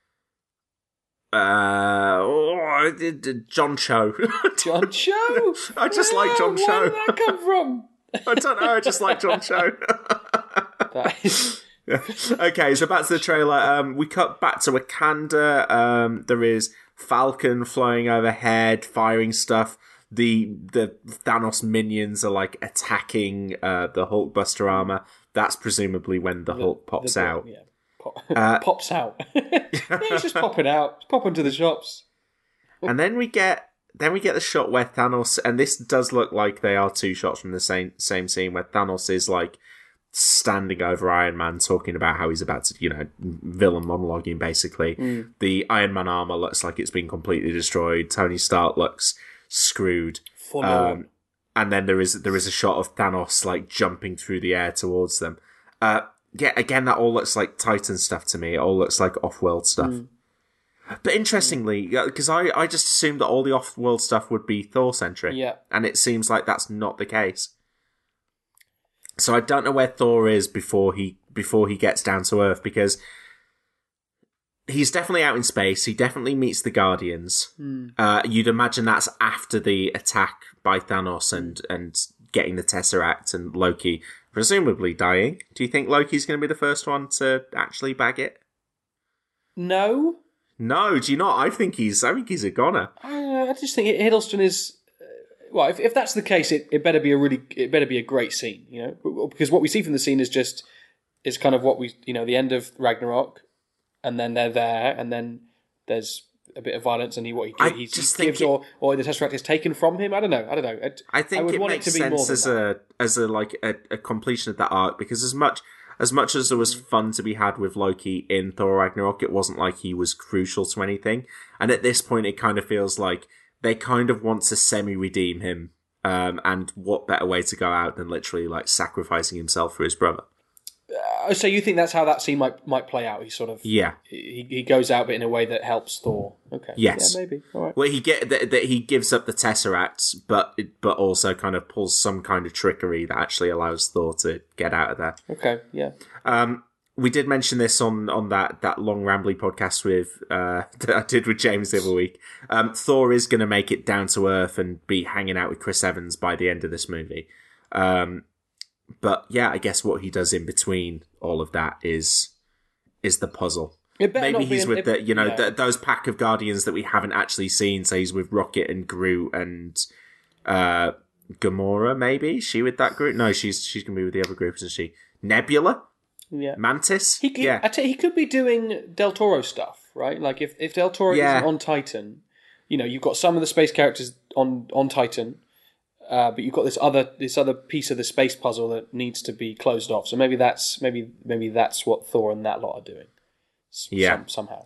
John Cho. John Cho? I just like John Cho. Where did that come from? I don't know, I just like John Cho. That is... Okay, so back to the trailer. We cut back to Wakanda. There is Falcon flying overhead, firing stuff. The Thanos minions are like attacking the Hulkbuster armor. That's presumably when the Hulk pops out. Yeah. Pops out. He's just popping out. He's popping to the shops. And then we get the shot where Thanos, and this does look like they are two shots from the same scene, where Thanos is like standing over Iron Man talking about how he's about to, villain monologuing basically. The Iron Man armor looks like it's been completely destroyed. Tony Stark looks screwed. And then there is a shot of Thanos like jumping through the air towards them. Yeah, again, that all looks like Titan stuff to me. It all looks like off-world stuff. But interestingly, because I just assumed that all the off-world stuff would be Thor-centric. Yeah. And it seems like that's not the case. So I don't know where Thor is before he gets down to Earth, because he's definitely out in space. He definitely meets the Guardians. You'd imagine that's after the attack by Thanos and getting the Tesseract and Loki presumably dying. Do you think Loki's going to be the first one to actually bag it? No. No, do you not? I think he's a goner. I just think Hiddleston is. Well, if that's the case, it better be a great scene, you know, because what we see from the scene is kind of what we, you know, the end of Ragnarok, and then they're there, and then there's a bit of violence, and he gives, or the Tesseract is taken from him. I don't know. I think it makes sense as a completion of that arc, because as much as there was fun to be had with Loki in Thor Ragnarok, it wasn't like he was crucial to anything, and at this point, it kind of feels like they kind of want to semi-redeem him, and what better way to go out than literally like sacrificing himself for his brother? So you think that's how that scene might play out? He sort of he goes out, but in a way that helps Thor. Okay, yes, yeah, maybe. All right. Well, he gives up the Tesseract, but also kind of pulls some kind of trickery that actually allows Thor to get out of there. Okay, yeah. We did mention this on that long rambly podcast that I did with James the other week. Thor is going to make it down to earth and be hanging out with Chris Evans by the end of this movie. But yeah, I guess what he does in between all of that is the puzzle. Maybe he's with those pack of Guardians that we haven't actually seen. So he's with Rocket and Groot and Gamora. Maybe she with that group. No, she's gonna be with the other group, isn't she? Nebula. Yeah. Mantis? I tell you, he could be doing Del Toro stuff, right? Like, if Del Toro isn't on Titan, you know, you've got some of the space characters on Titan, but you've got this other piece of the space puzzle that needs to be closed off. So maybe that's what Thor and that lot are doing. Somehow.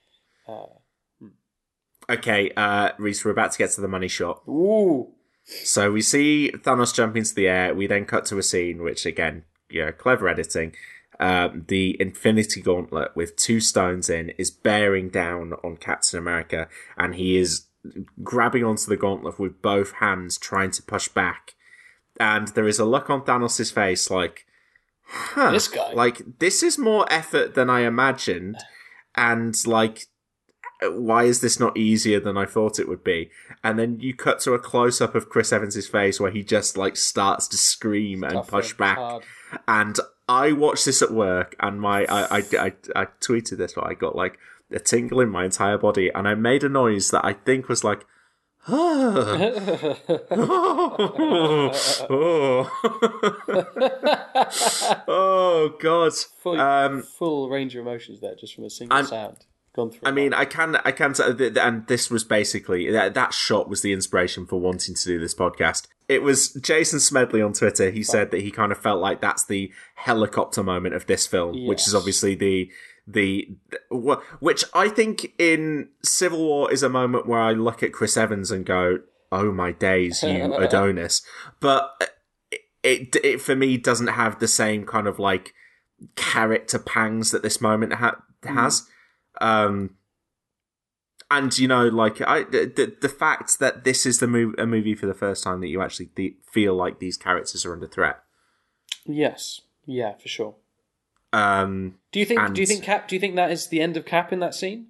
Okay, Reese, we're about to get to the money shot. Ooh. So we see Thanos jump into the air. We then cut to a scene, which again, clever editing. The Infinity Gauntlet with 2 stones in is bearing down on Captain America, and he is grabbing onto the gauntlet with both hands, trying to push back. And there is a look on Thanos' face like, this guy, like, this is more effort than I imagined, and like, why is this not easier than I thought it would be? And then you cut to a close up of Chris Evans' face where he just like starts to scream and push back. Hard. And I watched this at work, and I tweeted this, but I got like a tingle in my entire body, and I made a noise that I think was like, oh, oh God, full range of emotions there, just from a single sound. I mean, I can, and this was basically, that shot was the inspiration for wanting to do this podcast. It was Jason Smedley on Twitter. He said that he kind of felt like that's the helicopter moment of this film, which is obviously which I think in Civil War is a moment where I look at Chris Evans and go, oh my days, you Adonis. But it for me doesn't have the same kind of like character pangs that this moment has. And like the fact that this is a movie for the first time that you actually feel like these characters are under threat. Yes, yeah, for sure. Do you think that is the end of Cap in that scene?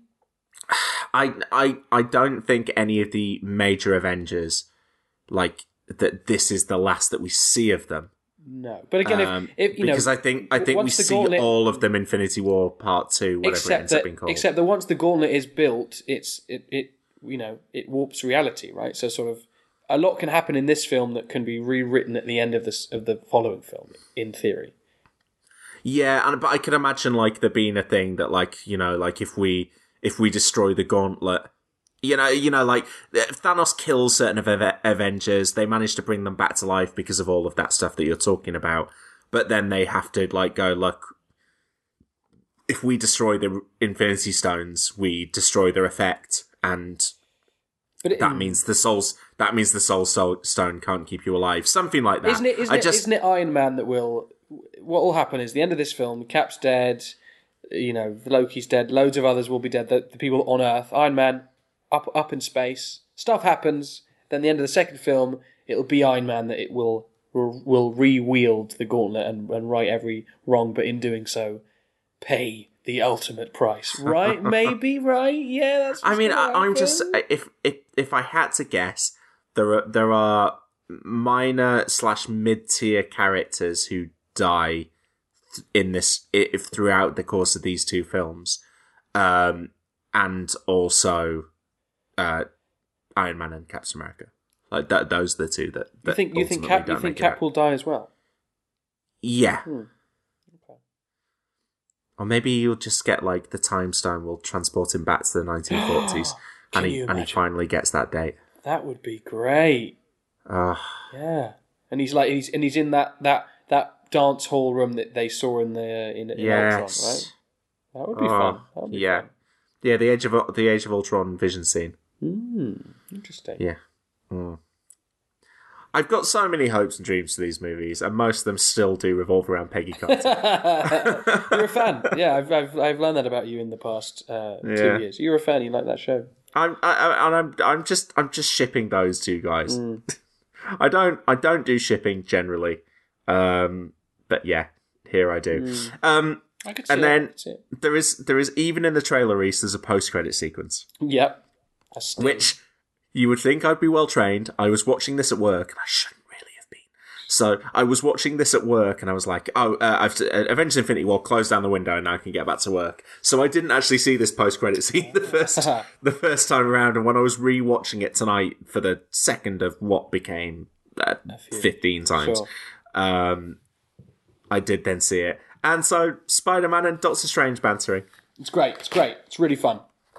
I don't think any of the major Avengers like that. This is the last that we see of them. No, but again, if because I think we see all of them Infinity War Part 2, whatever it ends up being called. Except that once the gauntlet is built, it warps reality, right? So sort of a lot can happen in this film that can be rewritten at the end of the following film, in theory. Yeah, but I can imagine like there being a thing that like if we destroy the gauntlet. Like Thanos kills certain Avengers. They manage to bring them back to life because of all of that stuff that you're talking about. But then they have to like go, look, if we destroy the Infinity Stones, we destroy their effect, and that means the Soul Stone can't keep you alive. Something like that. Isn't it Iron Man that will? What will happen is the end of this film, Cap's dead. Loki's dead. Loads of others will be dead. The people on Earth, Iron Man. Up in space, stuff happens. Then the end of the second film, it'll be Iron Man that it will re-wield the gauntlet and right every wrong, but in doing so, pay the ultimate price. Right? Maybe. Right? Yeah. That's. I mean, I'm just if I had to guess, there are minor / mid-tier characters who die in this throughout the course of these two films. and also Iron Man and Captain America. Like those are the two that you think Cap will die as well? Yeah. Or maybe you'll just get like the time stone will transport him back to the 1940s, and he finally gets that date. That would be great. Yeah, and he's in that dance hall room that they saw in Ultron, right? That would be fun. Fun. Yeah. The Age of Ultron vision scene. Interesting. Yeah. I've got so many hopes and dreams for these movies, and most of them still do revolve around Peggy Carter. You're a fan, yeah. I've learned that about you in the past 2 years. You're a fan. You like that show. I'm just shipping those two guys. I don't do shipping generally, but yeah, here I do. I could see and then there is even in the trailer, Reese, there's a post-credit sequence. Yep. Which you would think I'd be well trained. I was watching this at work, and I shouldn't really have been. So I was watching this at work, and I was like, Avengers Infinity War closed down the window, and now I can get back to work. So I didn't actually see this post-credit scene the first time around, and when I was re-watching it tonight for the second of what became 15 times, sure. I did then see it. And so Spider-Man and Doctor Strange bantering. It's great. It's really fun.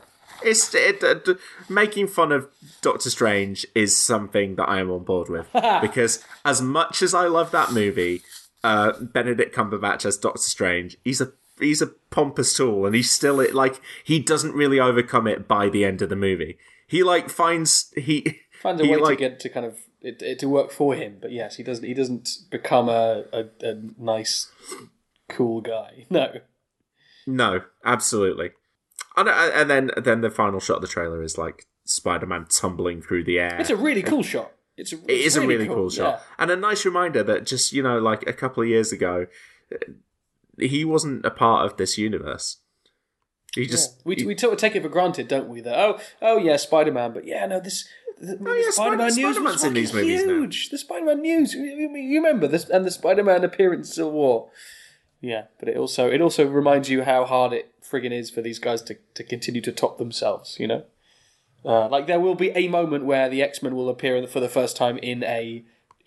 Making fun of Doctor Strange is something that I am on board with, because as much as I love that movie, Benedict Cumberbatch as Doctor Strange, he's a pompous tool, and he's still he doesn't really overcome it by the end of the movie. He finds a way to get to kind of it to work for him, but yes, he doesn't become a nice, cool guy. No, absolutely. And then the final shot of the trailer is like Spider-Man tumbling through the air. It's a really cool shot. It is a really cool shot. Yeah. And a nice reminder that just, like a couple of years ago, he wasn't a part of this universe. He just... Yeah. We sort of take it for granted, don't we? That, oh yeah, Spider-Man, but yeah, no, the Spider-Man news was in these movies huge. Now. The Spider-Man news, you remember this, and the Spider-Man appearance in Civil War. Yeah, but it also reminds you how hard it friggin' is for these guys to continue to top themselves, Like there will be a moment where the X-Men will appear for the first time in an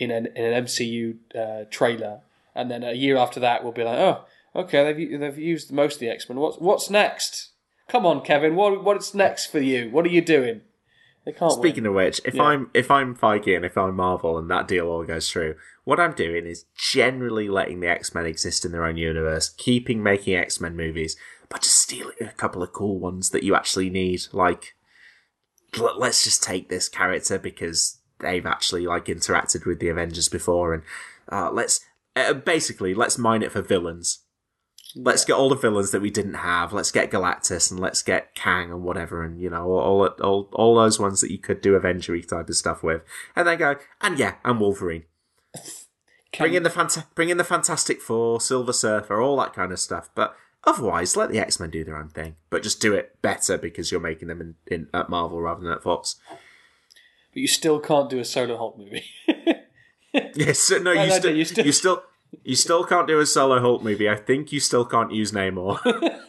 MCU trailer, and then a year after that we'll be like, oh, okay, they've used most of the X-Men. What's next? Come on, Kevin, what's next for you? What are you doing? They can't. Speaking of which, if I'm Feige and if I'm Marvel and that deal all goes through, what I'm doing is generally letting the X-Men exist in their own universe, keeping making X-Men movies, but just stealing a couple of cool ones that you actually need. Like, let's just take this character because they've actually interacted with the Avengers before, and let's mine it for villains. Let's get all the villains that we didn't have. Let's get Galactus and let's get Kang and whatever, and all those ones that you could do Avenger-y type of stuff with, and then go and Wolverine. Bring in the Fantastic Four, Silver Surfer, all that kind of stuff. But otherwise, let the X-Men do their own thing, but just do it better because you're making them at Marvel rather than at Fox. But you still can't do a solo Hulk movie. Yes, no, you still can't do a solo Hulk movie. I think you still can't use Namor.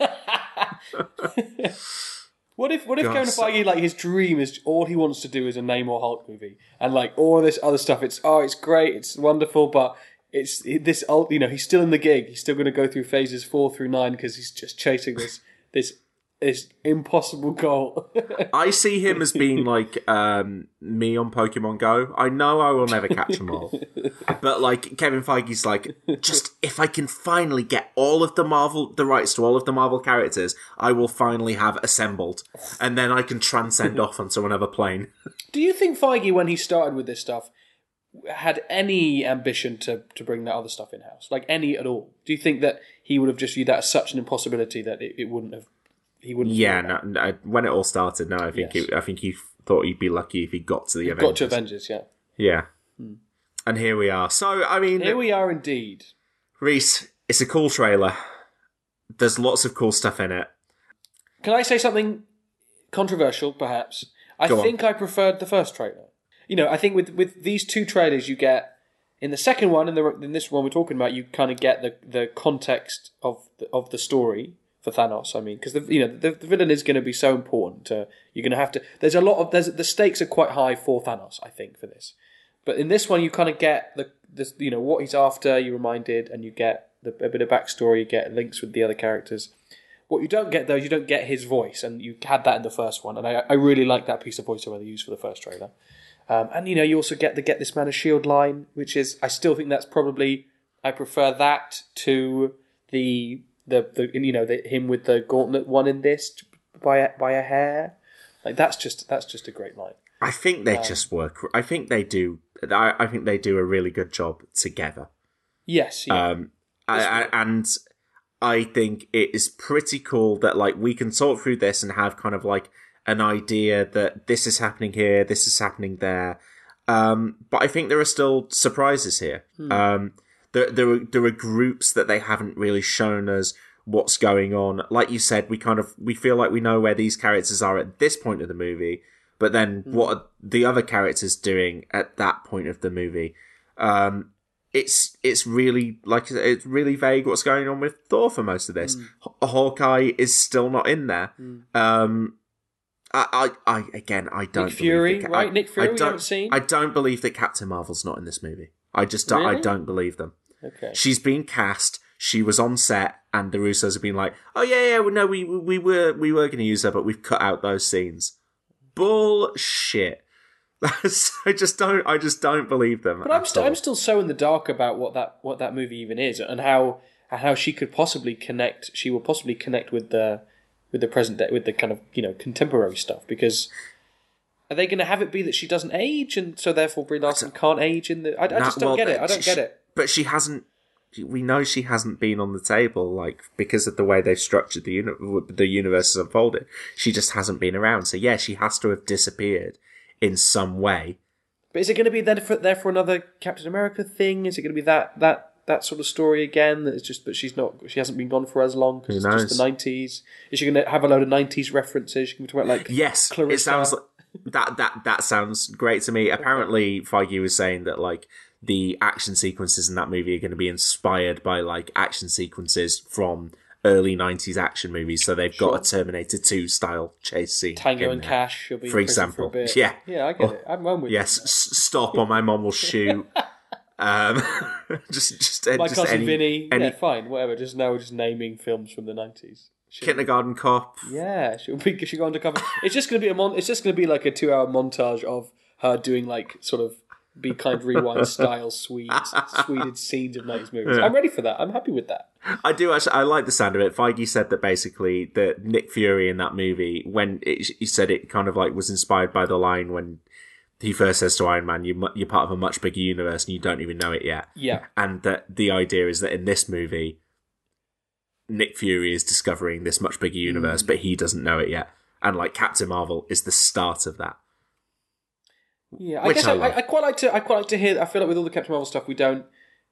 What if Kevin Feige, his dream is all he wants to do is a Namor Hulk movie, and all this other stuff. It's great, it's wonderful, but he's still in the gig. He's still going to go through phases 4 through 9 because he's just chasing this impossible goal. I see him as being like me on Pokemon Go. I know I will never catch them all, but Kevin Feige's just if I can finally get all of the rights to all of the Marvel characters, I will finally have assembled, and then I can transcend off onto another plane. Do you think Feige, when he started with this stuff, had any ambition to bring that other stuff in house, any at all? Do you think that he would have just viewed that as such an impossibility that it wouldn't have? He wouldn't. Yeah, no, when it all started, I think he thought he'd be lucky if he got to the Avengers. Got to Avengers, yeah. Yeah. And here we are. So, here we are indeed. Reese, it's a cool trailer. There's lots of cool stuff in it. Can I say something controversial, perhaps? I think I preferred the first trailer. I think with these two trailers you get, in the second one, in this one we're talking about, you kind of get the context of the story, for Thanos. I mean, because the villain is going to be so important. You're going to have to. There's the stakes are quite high for Thanos, I think, for this. But in this one, you kind of get what he's after. You're reminded, and you get a bit of backstory. You get links with the other characters. What you don't get, though, is you don't get his voice, and you had that in the first one. And I really like that piece of voiceover they used for the first trailer. And you also get the "Get This Man a Shield" line, which is, I still think that's probably, I prefer that to the him with the gauntlet one in this by a hair. Like that's just a great line. I think they just work. I think they do. I think they do a really good job together. Yes. Yeah. And I think it is pretty cool that like we can talk through this and have kind of like an idea that this is happening here, this is happening there. But I think there are still surprises here. There are groups that they haven't really shown us what's going on. Like you said, we feel like we know where these characters are at this point of the movie, but then what are the other characters doing at that point of the movie? It's really it's really vague what's going on with Thor for most of this. Hawkeye is still not in there. I don't. Nick Fury, right? Nick Fury, we haven't seen. I don't believe that Captain Marvel's not in this movie. I just don't. Really? I don't believe them. Okay. She's been cast. She was on set, and the Russos have been like, "Oh yeah, well, no, we were going to use her, but we've cut out those scenes." Bullshit. I just don't believe them. But I'm still so in the dark about what that movie even is, and how she could possibly connect. She will possibly connect with the present day, with the kind of contemporary stuff, because are they going to have it be that she doesn't age, and so therefore Brie Larson can't age in the? I just don't get it. I don't get it. But she hasn't. We know she hasn't been on the table, like, because of the way they've structured the universe has unfolded. She just hasn't been around. So yeah, she has to have disappeared in some way. But is it going to be there for another Captain America thing? Is it going to be that sort of story again? That it's just that she hasn't been gone for as long because it's just the 90s. Is she going to have a load of 90s references? She can talk about like yes, Clarissa. It sounds like that sounds great to me. Apparently, Feige was saying that like the action sequences in that movie are going to be inspired by like action sequences from early 90s action movies, so they've got a Terminator 2 style chase scene. Tango and Cash, she'll be for example. For a bit. Yeah, I get it. I'm with yes, you. Stop or my mom will shoot. Just my cousin any, Vinny. Yeah, fine, whatever. Just naming films from the 90s. Kindergarten Cop. Yeah, she'll go undercover. It's just going to be It's just going to be like a 2-hour montage of her doing like sort of Be Kind Rewind style sweeted scenes of 90s movies. Yeah. I'm ready for that. I'm happy with that. I do actually. I like the sound of it. Feige said that basically that Nick Fury in that movie, when he said it kind of like was inspired by the line when he first says to Iron Man, "You're part of a much bigger universe and you don't even know it yet." Yeah, and that the idea is that in this movie, Nick Fury is discovering this much bigger universe, but he doesn't know it yet. And like Captain Marvel is the start of that. Yeah, I guess I quite like to hear. I feel like with all the Captain Marvel stuff, we don't.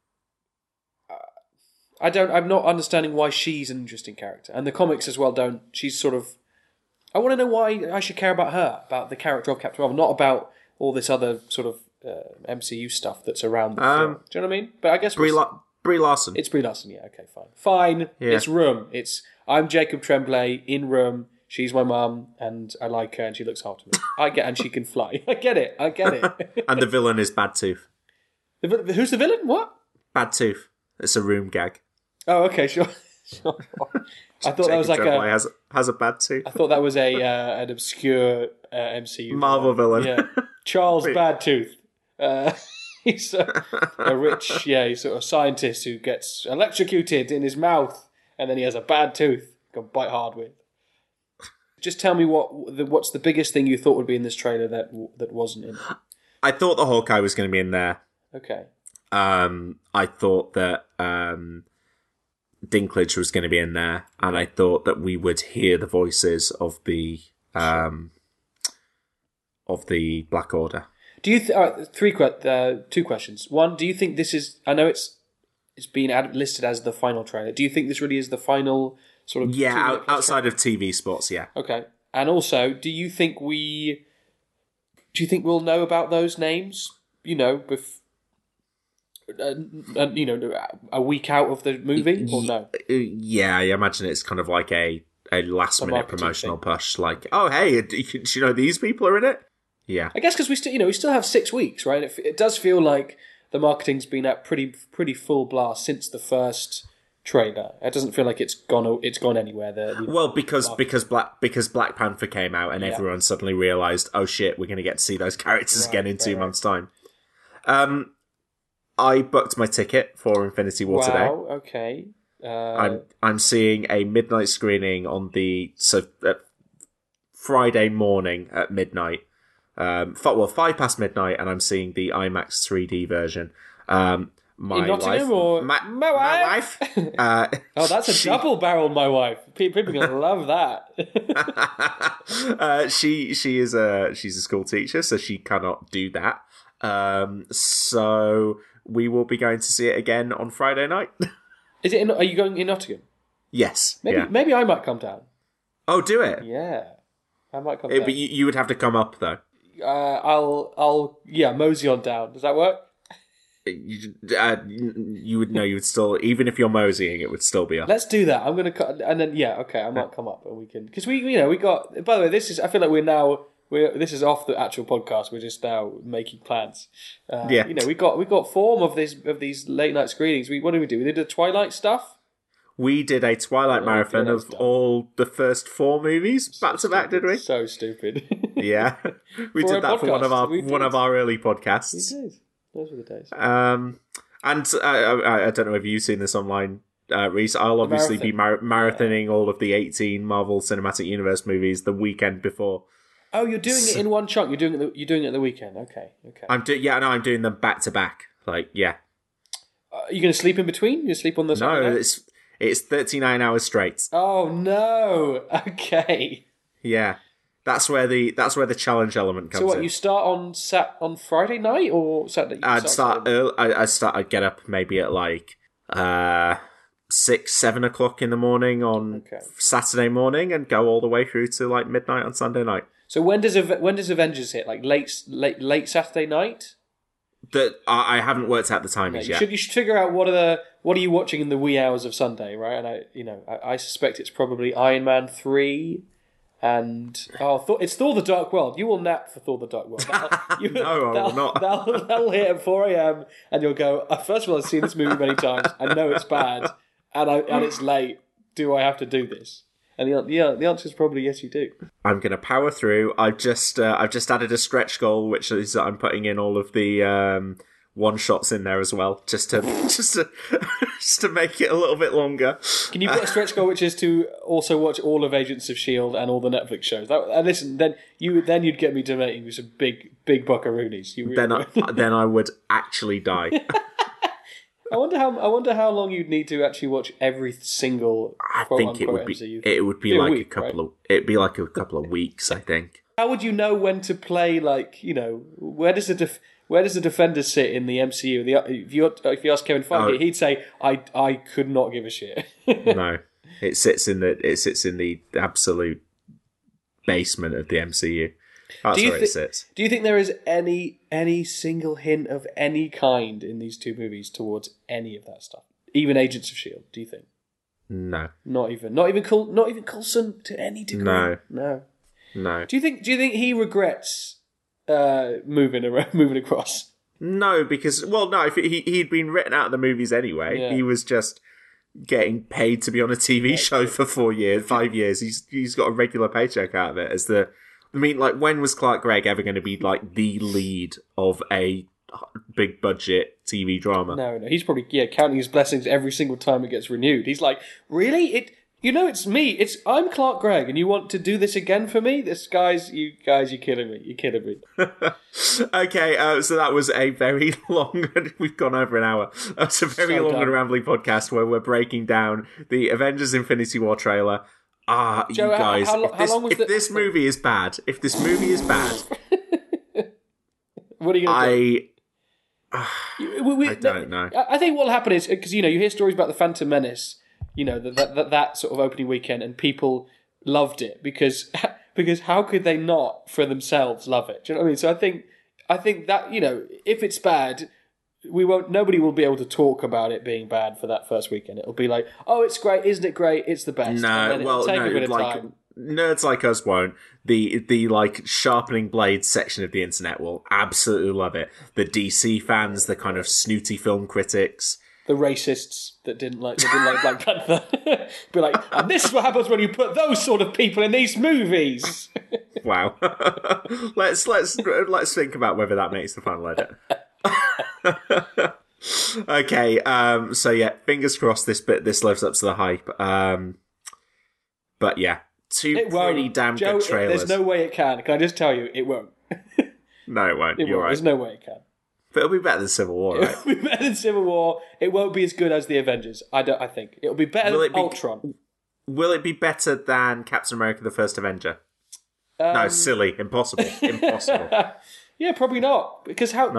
I'm not understanding why she's an interesting character, and the comics as well don't. She's sort of. I want to know why I should care about her, about the character of Captain Marvel, not about all this other sort of MCU stuff that's around the film. Do you know what I mean? But I guess Brie Larson. It's Brie Larson. Yeah. Okay. Fine. Yeah. It's Room. I'm Jacob Tremblay in Room. She's my mum, and I like her, and she looks after me. And she can fly. I get it. And the villain is Bad Tooth. Who's the villain? What? Bad Tooth. It's a Room gag. Oh, okay, sure. I thought that was like has a bad tooth. I thought that was an obscure MCU Marvel villain. Yeah, Charles Badtooth. He's a rich, he's sort of scientist who gets electrocuted in his mouth, and then he has a bad tooth. Can bite hard with. Just tell me what's the biggest thing you thought would be in this trailer that wasn't in it? I thought the Hawkeye was going to be in there. Okay. I thought that Dinklage was going to be in there, and I thought that we would hear the voices of the Black Order. Do you? Two questions. One, do you think this is? I know it's been listed as the final trailer. Do you think this really is the final sort of? Yeah, outside of TV spots, yeah. Okay, and also, do you think we'll know about those names? a week out of the movie, or no? Yeah, I imagine it's kind of like a last minute marketing promotional thing. push. Like, oh hey, do you know these people are in it? Yeah, I guess because we still have 6 weeks, right? It does feel like the marketing's been at pretty full blast since the first trailer. It doesn't feel like it's gone anywhere. Well, because Black Panther came out and everyone suddenly realised, oh shit, we're going to get to see those characters again in 2 months' time. I booked my ticket for Infinity War today. Wow, okay. I'm seeing a midnight screening on Friday morning at midnight. 5 past midnight, and I'm seeing the IMAX 3D version. My in Nottingham, wife, or my wife. Oh, that's a double-barreled my wife. People are gonna love that. She's a school teacher, so she cannot do that. So we will be going to see it again on Friday night. Is it? Are you going in Nottingham? Yes. Maybe I might come down. Oh, do it. Yeah, I might come down. But you would have to come up though. I'll mosey on down. Does that work? You would know. You would still, even if you're moseying, it would still be up. Let's do that. I'm gonna cut, and then I might come up and we can, because we got. By the way, this is. I feel like this is off the actual podcast. We're just now making plans. We got form of these late night screenings. What did we do? We did the Twilight stuff. We did a Twilight marathon of all the first 4 movies back to back, did we? So stupid. Yeah, we did that for one of our early podcasts. We did. Those were the days. And I don't know if you've seen this online, Reese. I'll obviously be marathoning all of the 18 Marvel Cinematic Universe movies the weekend before. Oh, you're doing it in one chunk. You're doing it the weekend. Okay. I'm doing them back to back. Like, yeah. Are you going to sleep in between? You sleep on the Saturday? No, it's 39 hours straight. Oh no. Okay. Yeah. That's where the challenge element comes in. So what, you start on Friday night or Saturday? I'd start early. I'd get up maybe at like 6-7 o'clock in the morning on Saturday morning and go all the way through to like midnight on Sunday night. So when does Avengers hit? Like late Saturday night? That I haven't worked out the timings yet. You should figure out what are you watching in the wee hours of Sunday, right? And I suspect it's probably Iron Man 3 and it's Thor: The Dark World. You will nap for Thor: The Dark World. No, I will not. That'll hit at 4 a.m. and you'll go, first of all, I've seen this movie many times. I know it's bad and it's late. Do I have to do this? And the answer is probably yes, you do. I'm going to power through. I've just added a stretch goal, which is that I'm putting in all of the one shots in there as well, just to make it a little bit longer. Can you put a stretch goal, which is to also watch all of Agents of S.H.I.E.L.D. and all the Netflix shows? And listen, then you'd get me donating with some big buckaroonies. Then I would actually die. I wonder how long you'd need to actually watch every single. I think it would be. MCU. It would be like a couple of weeks. I think. How would you know when to play? Like, where does the defender sit in the MCU? If you ask Kevin Feige, he'd say, "I could not give a shit." No, it sits in the absolute basement of the MCU. That's where it sits. Do you think there is any single hint of any kind in these 2 movies towards any of that stuff? Even Agents of S.H.I.E.L.D., do you think? No. Not even Coulson to any degree? No. Do you think he regrets moving across? No, because if he'd been written out of the movies anyway. Yeah. He was just getting paid to be on a TV show for 5 years. He's got a regular paycheck out of it when was Clark Gregg ever going to be like the lead of a big budget TV drama? No. He's probably counting his blessings every single time it gets renewed. He's like, really? It's me. I'm Clark Gregg, and you want to do this again for me? You're killing me. You're kidding me. Okay, so that was a very long. We've gone over an hour. It's a very long and rambling podcast where we're breaking down the Avengers: Infinity War trailer. Joe, you guys, if this movie is bad, what are you going to do? I don't know. I think what will happen is, because, you hear stories about the Phantom Menace, that sort of opening weekend, and people loved it because how could they not, for themselves, love it? Do you know what I mean? So I think that, if it's bad, Nobody will be able to talk about it being bad for that first weekend. It'll be like, oh, it's great, isn't it great? It's the best. No, well, take no, a bit of like time. nerds like us won't. The like sharpening blades section of the internet will absolutely love it. The DC fans, the kind of snooty film critics, the racists that didn't like Black Panther, be like, and this is what happens when you put those sort of people in these movies. Wow. let's think about whether that makes the final edit. Okay, so yeah, fingers crossed this lives up to the hype. But yeah, pretty damn good trailers. There's no way it can. Can I just tell you, it won't. No, it won't. You're right. There's no way it can. But it'll be better than Civil War, right? It'll be better than Civil War. It won't be as good as the Avengers. I think it'll be better than Ultron. Will it be better than Captain America: The First Avenger? No, silly, impossible. Yeah, probably not. Because how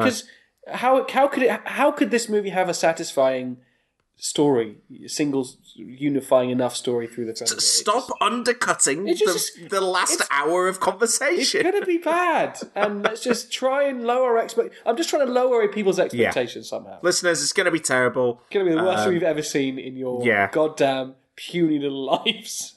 could this movie have a satisfying story, single unifying enough story through the film? Stop undercutting the last hour of conversation. It's going to be bad, and let's just try and lower I'm just trying to lower people's expectations somehow. Listeners, it's going to be terrible. It's going to be the worst thing you've ever seen in your goddamn puny little lives.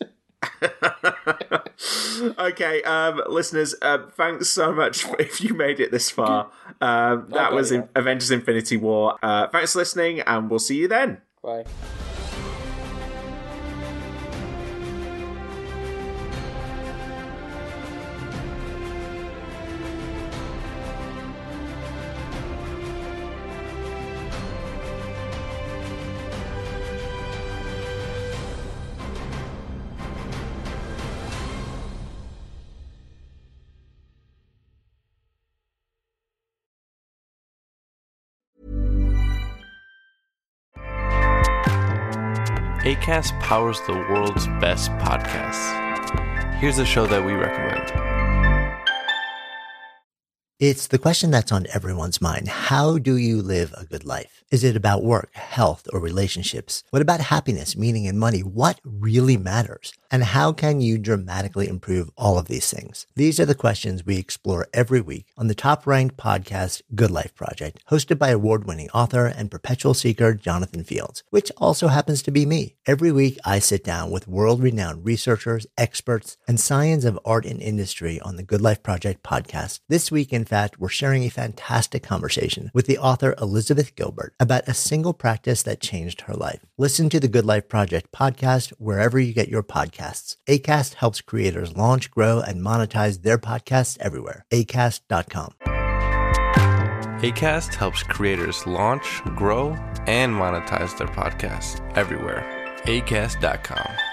Okay, listeners, thanks so much if you made it this far. That was Avengers Infinity War. Thanks for listening, and we'll see you then. Bye. Acast powers the world's best podcasts. Here's a show that we recommend. It's the question that's on everyone's mind. How do you live a good life? Is it about work, health, or relationships? What about happiness, meaning, and money? What really matters? And how can you dramatically improve all of these things? These are the questions we explore every week on the top-ranked podcast, Good Life Project, hosted by award-winning author and perpetual seeker Jonathan Fields, which also happens to be me. Every week, I sit down with world-renowned researchers, experts, and science of art and industry on the Good Life Project podcast. This week, in fact, we're sharing a fantastic conversation with the author Elizabeth Gilbert about a single practice that changed her life. Listen to the Good Life Project podcast wherever you get your podcasts. Acast helps creators launch, grow, and monetize their podcasts everywhere. Acast.com. Acast helps creators launch, grow, and monetize their podcasts everywhere. Acast.com.